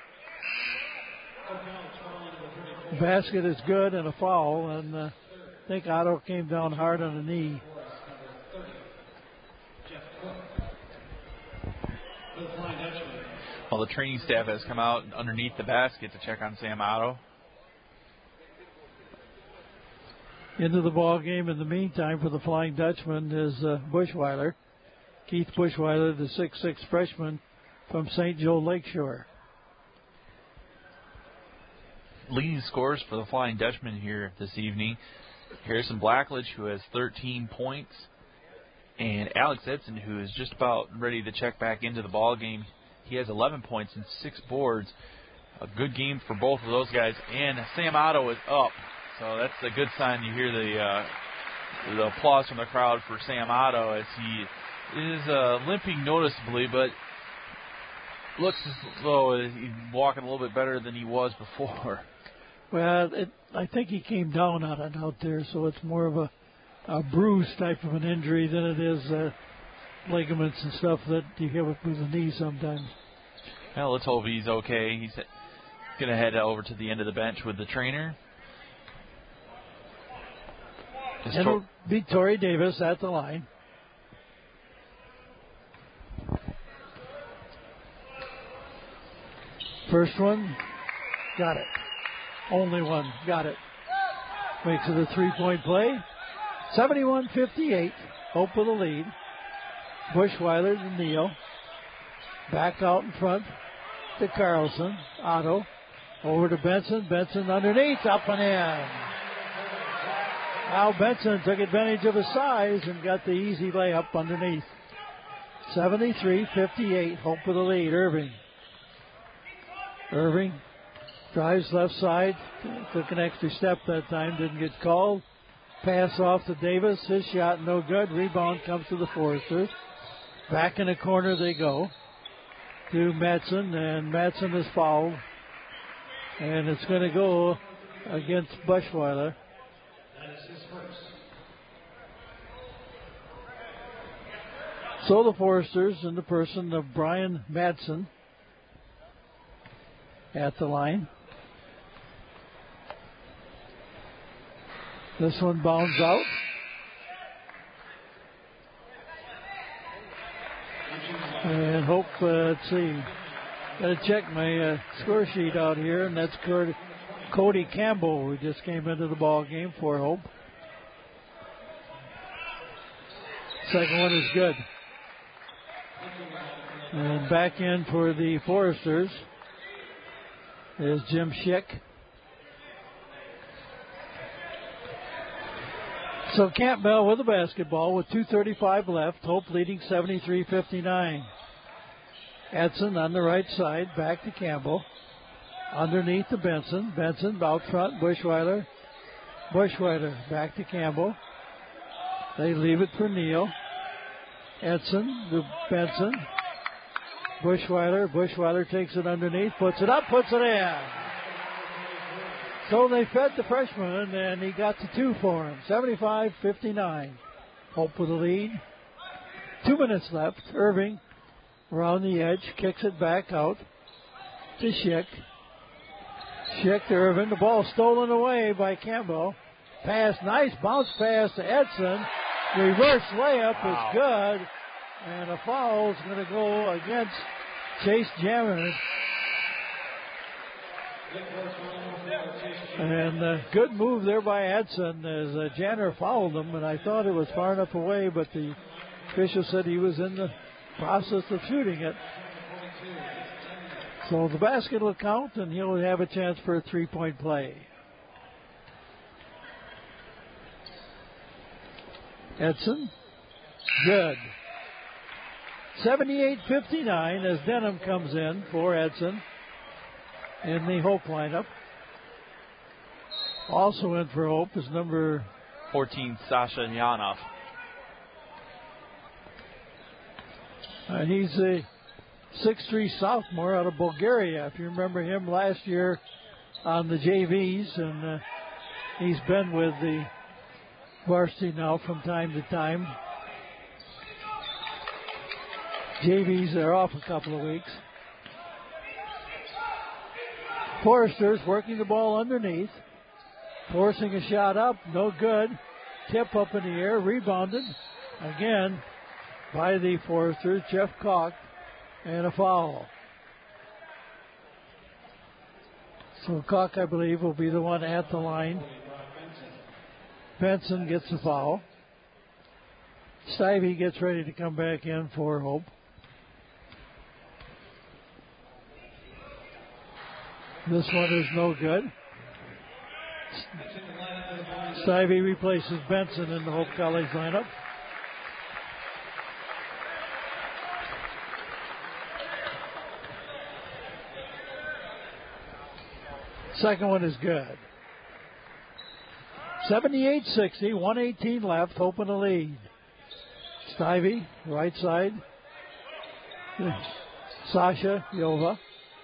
The basket is good and a foul. And uh, I think Otto came down hard on the knee. Well, the training staff has come out underneath the basket to check on Sam Otto. Into the ball game in the meantime for the Flying Dutchman is uh, Bushweiler. Keith Bushweiler, the six foot six freshman from Saint Joe Lakeshore. Leading scorers for the Flying Dutchman here this evening. Harrison Blackledge, who has thirteen points, and Alex Edson, who is just about ready to check back into the ball game. He has eleven points and six boards. A good game for both of those guys. And Sam Otto is up. So that's a good sign. You hear the uh, the applause from the crowd for Sam Otto as he is uh, limping noticeably, but looks as though he's walking a little bit better than he was before. Well, it, I think he came down on it out there, so it's more of a, a bruise type of an injury than it is uh, ligaments and stuff that you get with the knee sometimes. Well, let's hope he's okay. He's going to head over to the end of the bench with the trainer. It'll be Torrey Davis at the line. First one, got it. Only one, got it. Makes it a three-point play. seventy-one fifty-eight, Hope with the lead. Bushweiler to Neal. Back out in front to Carlson. Otto over to Benson. Benson underneath, up and in. Al Benson took advantage of his size and got the easy layup underneath. seventy-three fifty-eight, Hope with the lead. Irving. Irving drives left side. Took an extra step that time. Didn't get called. Pass off to Davis. His shot no good. Rebound comes to the Foresters. Back in the corner they go to Madsen, and Madsen is fouled. And it's going to go against Bushweiler. So the Foresters, in the person of Brian Madsen, at the line. This one bounds out. And Hope, uh, let's see. Got to check my uh, score sheet out here, and that's Cody Campbell, who just came into the ball game for Hope. Second one is good. And back in for the Foresters is Jim Schick. So Campbell with the basketball with two thirty-five left. Hope leading seventy-three fifty-nine. Edson on the right side, back to Campbell. Underneath to Benson. Benson out front, Bushweiler. Bushweiler back to Campbell. They leave it for Neal. Edson to Benson. Bushweiler. Bushweiler takes it underneath, puts it up, puts it in. So they fed the freshman, and he got the two for him. seventy-five fifty-nine. Hope with the lead. Two minutes left. Irving around the edge, kicks it back out to Schick. Schick to Irving. The ball stolen away by Campbell. Pass, nice bounce pass to Edson. Reverse layup wow. is good. And a foul is going to go against Chase Jammer. And a good move there by Edson as uh, Janner fouled him, and I thought it was far enough away, but the official said he was in the process of shooting it. So the basket will count, and he'll have a chance for a three-point play. Edson, good. seventy-eight fifty-nine as Denham comes in for Edson in the Hope lineup. Also in for Hope is number fourteen, Sasha Yanov. Uh, he's a six three sophomore out of Bulgaria. If you remember him last year on the J Vs, and uh, he's been with the varsity now from time to time. J Vs are off a couple of weeks. Foresters working the ball underneath. Forcing a shot up, no good. Tip up in the air, rebounded again by the Foresters, Jeff Koch, and a foul. So Koch, I believe, will be the one at the line. Benson gets the foul. Stivey gets ready to come back in for Hope. This one is no good. Stivey replaces Benson in the Hope College lineup. Second one is good. seventy-eight sixty, one eighteen left, Hope in the lead. Stivey, right side. Sasha Yova.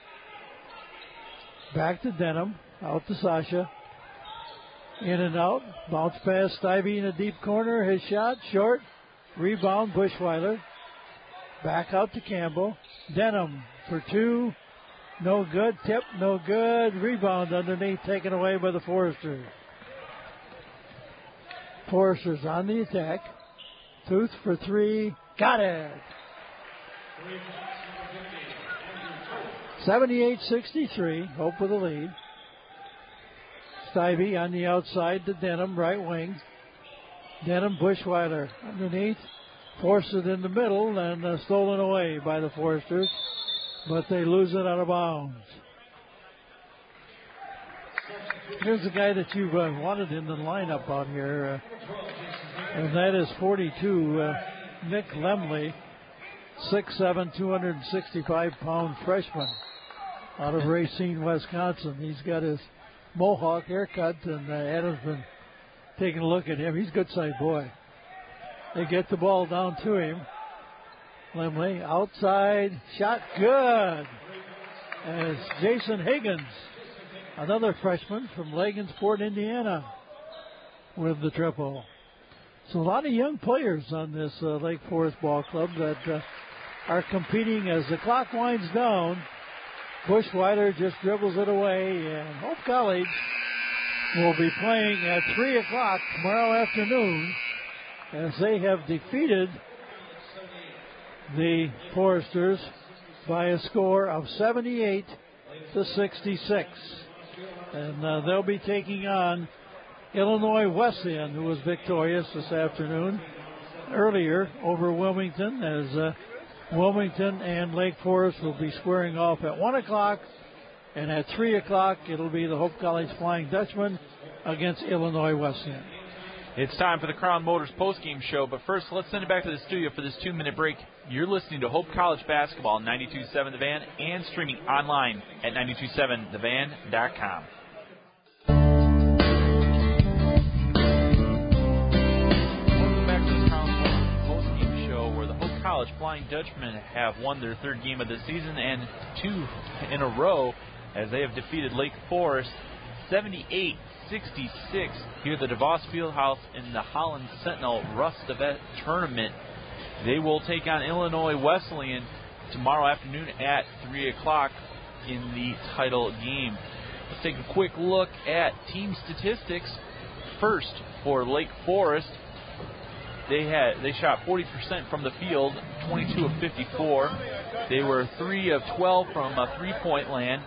Back to Denham, out to Sasha. In and out, bounce pass, Stivey in a deep corner, his shot, short, rebound, Bushweiler. Back out to Campbell. Denham for two, no good, tip, no good, rebound underneath, taken away by the Foresters. Foresters on the attack. Tooth for three, got it. seventy-eight sixty-three, Hope with the lead. Stivey on the outside to Denham, right wing. Denham, Bushweiler underneath. Forced it in the middle and uh, stolen away by the Foresters, but they lose it out of bounds. Here's the guy that you've uh, wanted in the lineup out here, uh, and that is forty-two, uh, Nick Lemley, six seven, two hundred sixty-five pound freshman. out of Racine, Wisconsin. He's got his mohawk haircut, and uh, Adam's been taking a look at him. He's a good-sized boy. They get the ball down to him. Lemley outside, shot good. As Jason Higgins, another freshman from Legansport, Indiana, with the triple. So a lot of young players on this uh, Lake Forest Ball Club that uh, are competing as the clock winds down. Bushweiler just dribbles it away, and Hope College will be playing at three o'clock tomorrow afternoon as they have defeated the Foresters by a score of seventy-eight to sixty-six. And uh, they'll be taking on Illinois Wesleyan, who was victorious this afternoon earlier over Wilmington, as uh, Wilmington and Lake Forest will be squaring off at one o'clock, and at three o'clock it'll be the Hope College Flying Dutchman against Illinois Wesleyan. It's time for the Crown Motors postgame show, but first let's send it back to the studio for this two-minute break. You're listening to Hope College Basketball on ninety-two point seven The Van and streaming online at ninety-two point seven the van dot com. Welcome back to the Crown Motors postgame show, where the Hope College Flying Dutchmen have won their third game of the season and two in a row as they have defeated Lake Forest seventy-eight sixty-six here at the DeVos Fieldhouse in the Holland Sentinel Rustavet Tournament. They will take on Illinois Wesleyan tomorrow afternoon at three o'clock in the title game. Let's take a quick look at team statistics. First, for Lake Forest, they had they shot forty percent from the field, twenty-two of fifty-four. They were three of twelve from a three-point land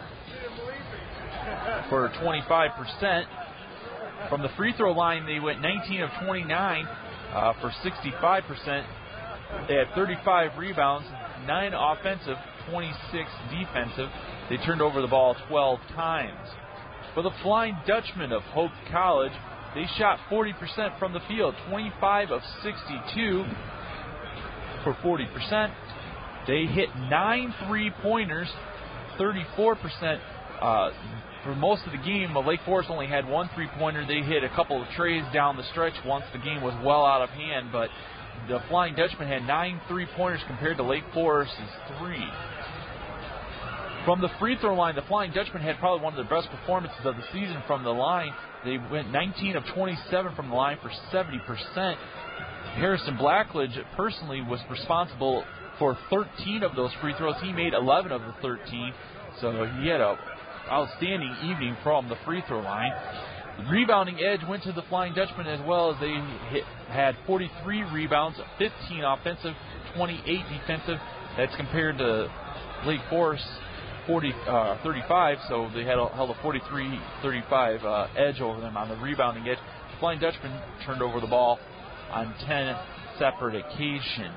for twenty-five percent. From the free throw line, they went nineteen of twenty-nine uh, for sixty-five percent. They had thirty-five rebounds, nine offensive, twenty-six defensive. They turned over the ball twelve times. For the Flying Dutchmen of Hope College, they shot forty percent from the field, twenty-five of sixty-two for forty percent. They hit nine three-pointers, thirty-four percent. Uh, for most of the game, Lake Forest only had one three-pointer. They hit a couple of trays down the stretch once the game was well out of hand, but the Flying Dutchman had nine three-pointers compared to Lake Forest's three. From the free throw line, the Flying Dutchman had probably one of their best performances of the season from the line. They went nineteen of twenty-seven from the line for seventy percent. Harrison Blackledge personally was responsible for thirteen of those free throws. He made eleven of the thirteen, so he had a outstanding evening from the free throw line. The rebounding edge went to the Flying Dutchman as well, as they hit, had forty-three rebounds, fifteen offensive, twenty-eight defensive. That's compared to Lake Forest forty, uh, thirty-five, so they had a, held a forty-three thirty-five uh, edge over them on the rebounding edge. The Flying Dutchman turned over the ball on ten separate occasions.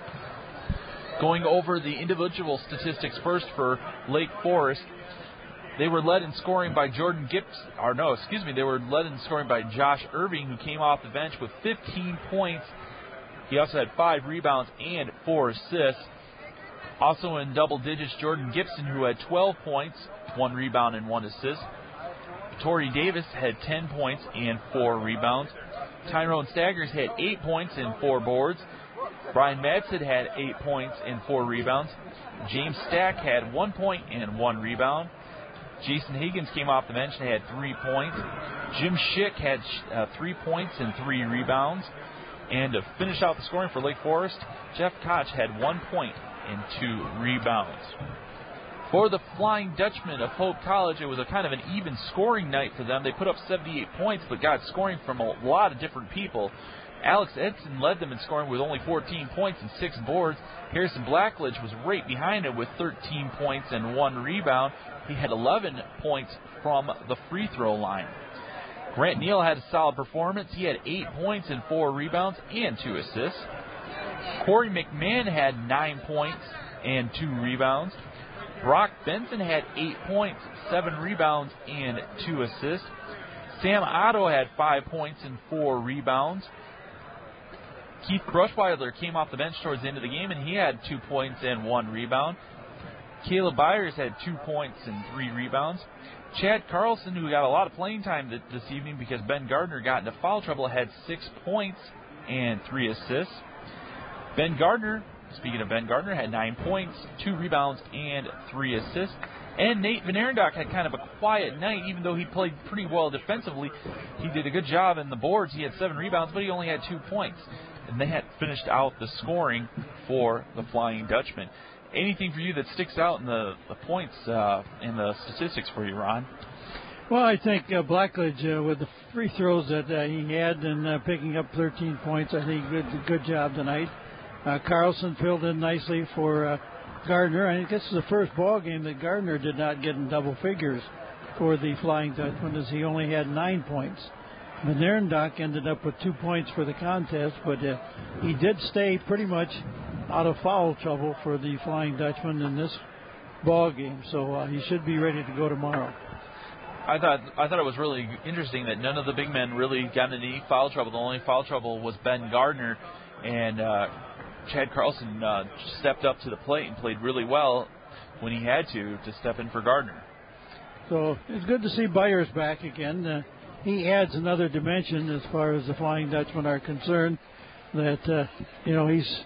Going over the individual statistics first for Lake Forest, they were led in scoring by Jordan Gibbs, or no, excuse me, they were led in scoring by Josh Irving, who came off the bench with fifteen points. He also had five rebounds and four assists. Also in double digits, Jordan Gibson, who had twelve points, one rebound and one assist. Torrey Davis had ten points and four rebounds. Tyrone Staggers had eight points and four boards. Brian Madsen had eight points and four rebounds. James Stack had one point and one rebound. Jason Higgins came off the bench and had three points. Jim Schick had uh, three points and three rebounds. And to finish out the scoring for Lake Forest, Jeff Koch had one point and two rebounds. For the Flying Dutchman of Hope College, it was a kind of an even scoring night for them. They put up seventy-eight points, but got scoring from a lot of different people. Alex Edson led them in scoring with only fourteen points and six boards. Harrison Blackledge was right behind him with thirteen points and one rebound. He had eleven points from the free throw line. Grant Neal had a solid performance. He had eight points and four rebounds and two assists. Corey McMahon had nine points and two rebounds. Brock Benson had eight points, seven rebounds, and two assists. Sam Otto had five points and four rebounds. Keith Brushweiler came off the bench towards the end of the game, and he had two points and one rebound. Caleb Byers had two points and three rebounds. Chad Carlson, who got a lot of playing time th- this evening because Ben Gardner got into foul trouble, had six points and three assists. Ben Gardner, speaking of Ben Gardner, had nine points, two rebounds, and three assists. And Nate Van Arendonk had kind of a quiet night, even though he played pretty well defensively. He did a good job in the boards. He had seven rebounds, but he only had two points. And they had finished out the scoring for the Flying Dutchman. Anything for you that sticks out in the, the points uh, in the statistics for you, Ron? Well, I think uh, Blackledge, uh, with the free throws that uh, he had and uh, picking up thirteen points, I think good good job tonight. Uh, Carlson filled in nicely for uh, Gardner. I think this is the first ball game that Gardner did not get in double figures for the Flying Dutchman, as he only had nine points. Van Arendonk ended up with two points for the contest, but uh, he did stay pretty much out of foul trouble for the Flying Dutchman in this ball game, so uh, he should be ready to go tomorrow. I thought I thought it was really interesting that none of the big men really got into any foul trouble. The only foul trouble was Ben Gardner, and uh, Chad Carlson uh, stepped up to the plate and played really well when he had to to step in for Gardner. So it's good to see Byers back again. Uh, he adds another dimension as far as the Flying Dutchmen are concerned. That uh, you know he's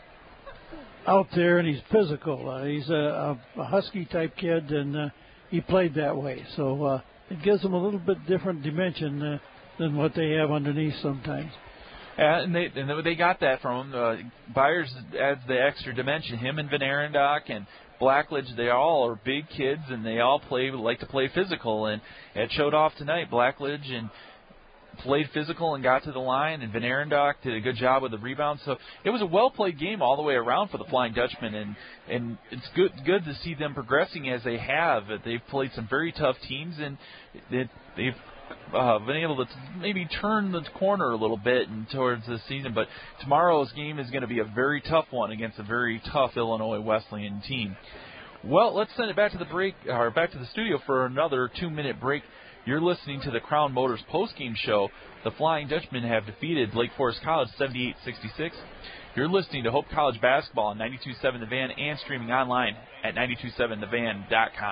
out there and he's physical. Uh, he's a, a, a husky type kid, and uh, he played that way. So uh, it gives him a little bit different dimension uh, than what they have underneath sometimes. Yeah, and they and they got that from him. Uh, Byers adds the extra dimension. Him and Van Arendonk and Blackledge, they all are big kids, and they all play like to play physical. And it showed off tonight. Blackledge and played physical and got to the line, and Van Arendonk did a good job with the rebound. So it was a well-played game all the way around for the Flying Dutchmen, and and it's good good to see them progressing as they have. They've played some very tough teams, and it, they've uh, been able to maybe turn the corner a little bit and towards this season. But tomorrow's game is going to be a very tough one against a very tough Illinois Wesleyan team. Well, let's send it back to the break, or back to the studio for another two-minute break. You're listening to the Crown Motors postgame show. The Flying Dutchmen have defeated Lake Forest College seventy-eight sixty-six. You're listening to Hope College basketball on ninety-two point seven The Van and streaming online at ninety-two point seven the van dot com.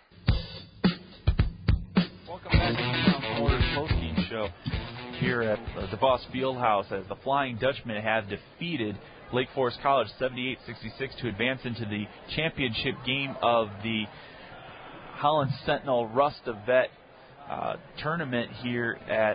Welcome back to the Crown Motors postgame show here at the DeVos Fieldhouse, as the Flying Dutchmen have defeated Lake Forest College seventy-eight sixty-six to advance into the championship game of the Holland Sentinel Rust-A-Vet Uh, tournament here at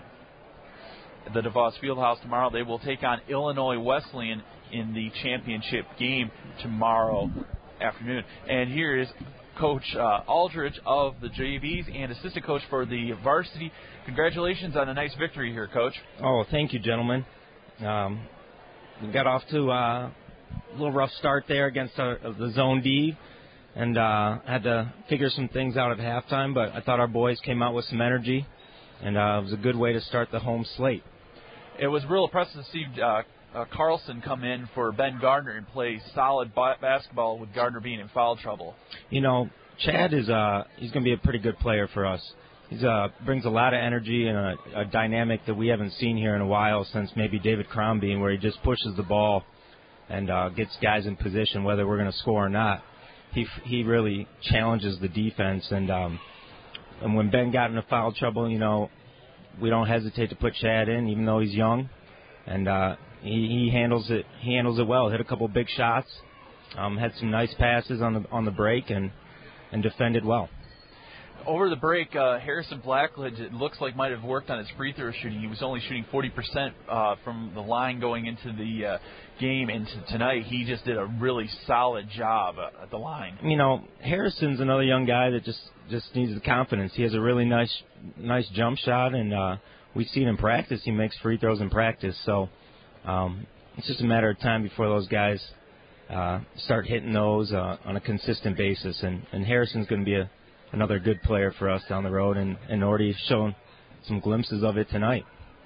the DeVos Fieldhouse tomorrow. They will take on Illinois Wesleyan in the championship game tomorrow afternoon. And here is Coach uh, Aldridge of the J Vs and assistant coach for the varsity. Congratulations on a nice victory here, Coach. Oh, thank you, gentlemen. Um, we got off to uh, a little rough start there against our, the Zone D. And uh, had to figure some things out at halftime, but I thought our boys came out with some energy, and uh, it was a good way to start the home slate. It was real impressive to see uh, uh, Carlson come in for Ben Gardner and play solid ba- basketball with Gardner being in foul trouble. You know, Chad is uh, he's going to be a pretty good player for us. He uh, brings a lot of energy and a, a dynamic that we haven't seen here in a while since maybe David Crombie, where he just pushes the ball and uh, gets guys in position whether we're going to score or not. He he really challenges the defense, and um, and when Ben got into foul trouble, you know, we don't hesitate to put Chad in, even though he's young, and uh, he, he handles it he handles it well. Hit a couple big shots, um, had some nice passes on the on the break, and and defended well. Over the break, uh, Harrison Blackledge, it looks like, might have worked on his free throw shooting. He was only shooting forty percent uh, from the line going into the uh, game, and t- tonight he just did a really solid job uh, at the line. You know, Harrison's another young guy that just, just needs the confidence. He has a really nice nice jump shot, and uh, we see it in practice. He makes free throws in practice, so um, it's just a matter of time before those guys uh, start hitting those uh, on a consistent basis, and, and Harrison's going to be a another good player for us down the road, and, and already shown some glimpses of it tonight.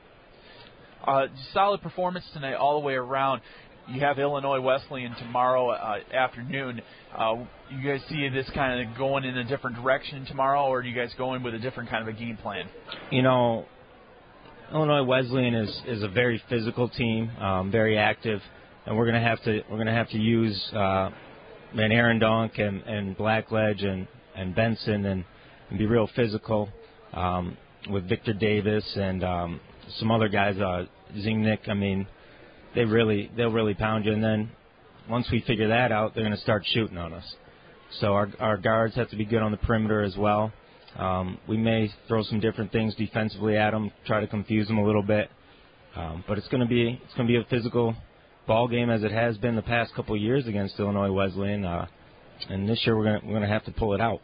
Uh, solid performance tonight all the way around. You have Illinois Wesleyan tomorrow uh, afternoon. Uh, you guys see this kind of going in a different direction tomorrow, or are you guys going with a different kind of a game plan? You know, Illinois Wesleyan is, is a very physical team, um, very active, and we're going to have to we're going to have to use uh, and Aaron Donk and, and Blackledge and, and Benson and, and be real physical um, with Victor Davis and um, some other guys, uh, Zingnick. I mean, they really they'll really pound you. And then once we figure that out, they're going to start shooting on us. So our our guards have to be good on the perimeter as well. Um, we may throw some different things defensively at them, try to confuse them a little bit. Um, but it's going to be it's going to be a physical ball game as it has been the past couple of years against Illinois Wesleyan, uh, and this year we're going we're going to have to pull it out.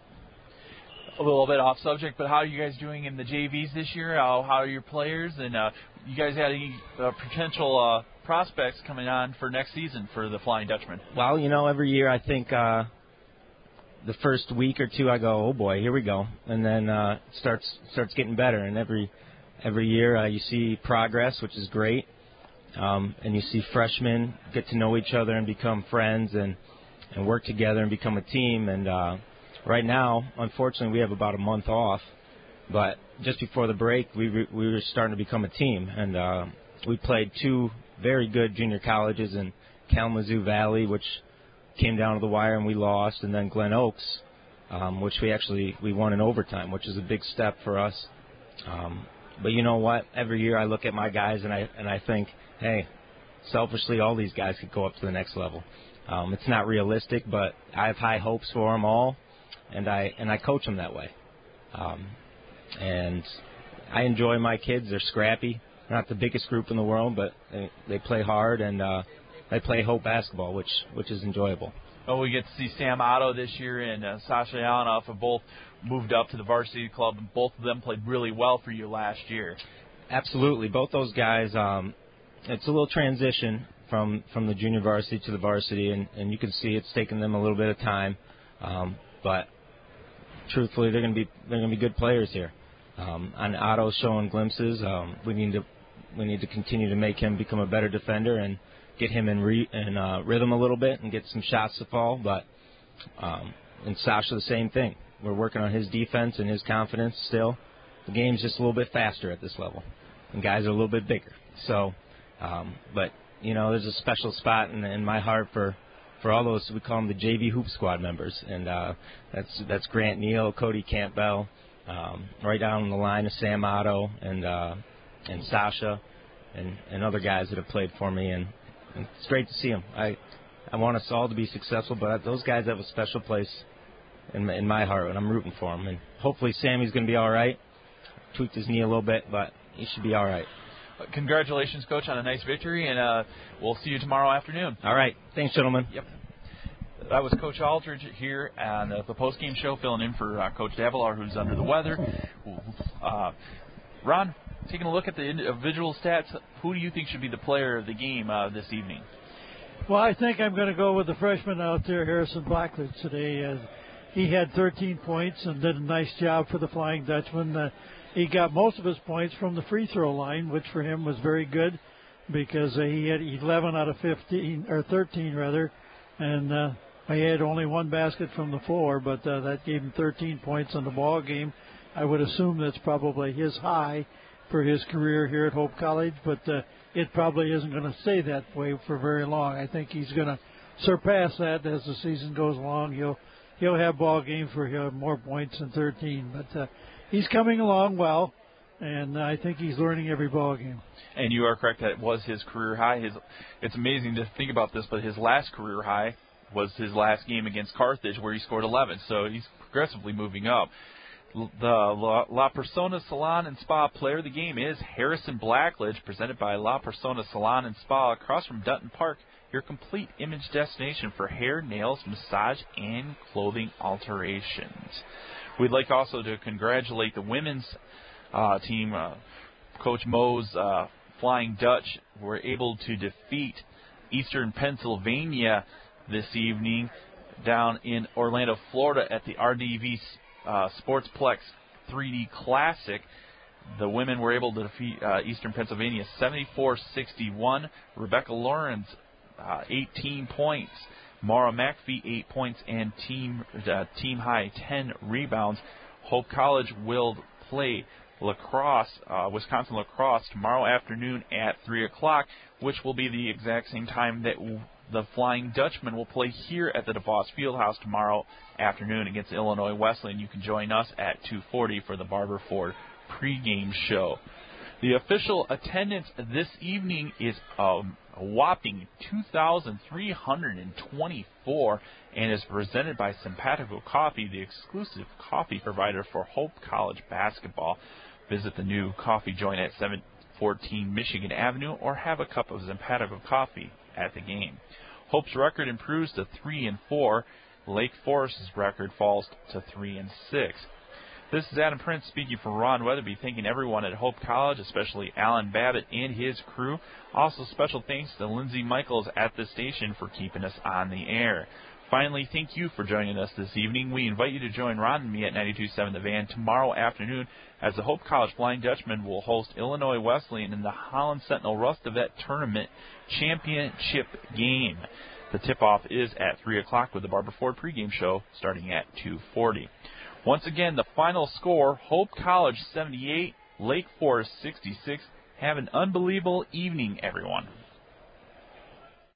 A little bit off subject, but how are you guys doing in the J Vs this year? How, how are your players? And uh, you guys had any uh, potential uh, prospects coming on for next season for the Flying Dutchman? Well, you know, every year I think uh, the first week or two I go, oh boy, here we go, and then uh, it starts starts getting better. And every every year uh, you see progress, which is great. Um, and you see freshmen get to know each other and become friends and, and work together and become a team. And uh, right now, unfortunately, we have about a month off. But just before the break, we re- we were starting to become a team. And uh, we played two very good junior colleges in Kalamazoo Valley, which came down to the wire and we lost, and then Glen Oaks, um, which we actually we won in overtime, which is a big step for us. Um, but you know what? Every year I look at my guys and I and I think, hey, selfishly, all these guys could go up to the next level. Um, it's not realistic, but I have high hopes for them all, and I and I coach them that way. Um, and I enjoy my kids. They're scrappy. They're not the biggest group in the world, but they, they play hard, and uh, they play Hope basketball, which which is enjoyable. Oh, we get to see Sam Otto this year and uh, Sasha Alanoff have both moved up to the varsity club, and both of them played really well for you last year. Absolutely. Both those guys, um, it's a little transition from, from the junior varsity to the varsity, and, and you can see it's taken them a little bit of time. Um, but truthfully, they're going to be they're going to be good players here. Um, and Otto's showing glimpses. Um, we need to we need to continue to make him become a better defender and get him in, re, in uh, rhythm a little bit and get some shots to fall. But um, and Sasha, the same thing. We're working on his defense and his confidence still. The game's just a little bit faster at this level, and guys are a little bit bigger. So, um, but, you know, there's a special spot in, in my heart for, for all those, we call them the J V Hoop Squad members, and uh, that's that's Grant Neal, Cody Campbell, um, right down the line of Sam Otto and uh, and Sasha and, and other guys that have played for me, and, and it's great to see them. I I want us all to be successful, but those guys have a special place in, in my heart, and I'm rooting for them. And hopefully Sammy's going to be all right. Tweaked his knee a little bit, but he should be all right. Congratulations, Coach, on a nice victory, and uh, we'll see you tomorrow afternoon. All right. Thanks, gentlemen. Yep. That was Coach Aldridge here on the, the post-game show, filling in for uh, Coach Davalar, who's under the weather. Uh, Ron, taking a look at the individual stats, who do you think should be the player of the game uh, this evening? Well, I think I'm going to go with the freshman out there, Harrison Blackledge, today. Uh, he had thirteen points and did a nice job for the Flying Dutchman. Uh, he got most of his points from the free throw line, which for him was very good because uh, he had eleven out of fifteen, or thirteen rather, and uh, he had only one basket from the floor, but uh, that gave him thirteen points in the ball game. I would assume that's probably his high for his career here at Hope College, but uh, it probably isn't going to stay that way for very long. I think he's going to surpass that as the season goes along. He'll he'll have ball games where he'll have more points than thirteen, but uh, he's coming along well, and I think he's learning every ball game. And you are correct that it was his career high. His it's amazing to think about this, but his last career high was his last game against Carthage, where he scored eleven. So he's progressively moving up. The La, La Persona Salon and Spa player of the game is Harrison Blackledge, presented by La Persona Salon and Spa across from Dutton Park, your complete image destination for hair, nails, massage, and clothing alterations. We'd like also to congratulate the women's uh, team. Uh, Coach Moe's uh, Flying Dutch were able to defeat Eastern Pennsylvania this evening down in Orlando, Florida at the R D V Uh, Sportsplex three D Classic. The women were able to defeat uh, Eastern Pennsylvania seventy-four sixty-one. Rebecca Lawrence, uh, eighteen points. Mara McPhee, eight points, and team uh, team high ten rebounds. Hope College will play lacrosse, uh, Wisconsin lacrosse, tomorrow afternoon at three o'clock, which will be the exact same time that the Flying Dutchman will play here at the DeVos Fieldhouse tomorrow afternoon against Illinois Wesleyan. You can join us at two forty for the Barber Ford pregame show. The official attendance this evening is um, a whopping two thousand three hundred twenty-four and is presented by Simpatico Coffee, the exclusive coffee provider for Hope College basketball. Visit the new coffee joint at seven fourteen Michigan Avenue or have a cup of Simpatico Coffee at the game. Hope's record improves to three and four. Lake Forest's record falls to three and six. This is Adam Prince speaking for Ron Weatherby, thanking everyone at Hope College, especially Alan Babbitt and his crew. Also, special thanks to Lindsay Michaels at the station for keeping us on the air. Finally, thank you for joining us this evening. We invite you to join Ron and me at ninety-two point seven The Van tomorrow afternoon as the Hope College Flying Dutchman will host Illinois Wesleyan in the Holland Sentinel Rustavet Tournament Championship game. The tip-off is at three o'clock with the Barber Ford pregame show starting at two forty. Once again, the final score, Hope College seventy-eight, Lake Forest sixty-six. Have an unbelievable evening, everyone.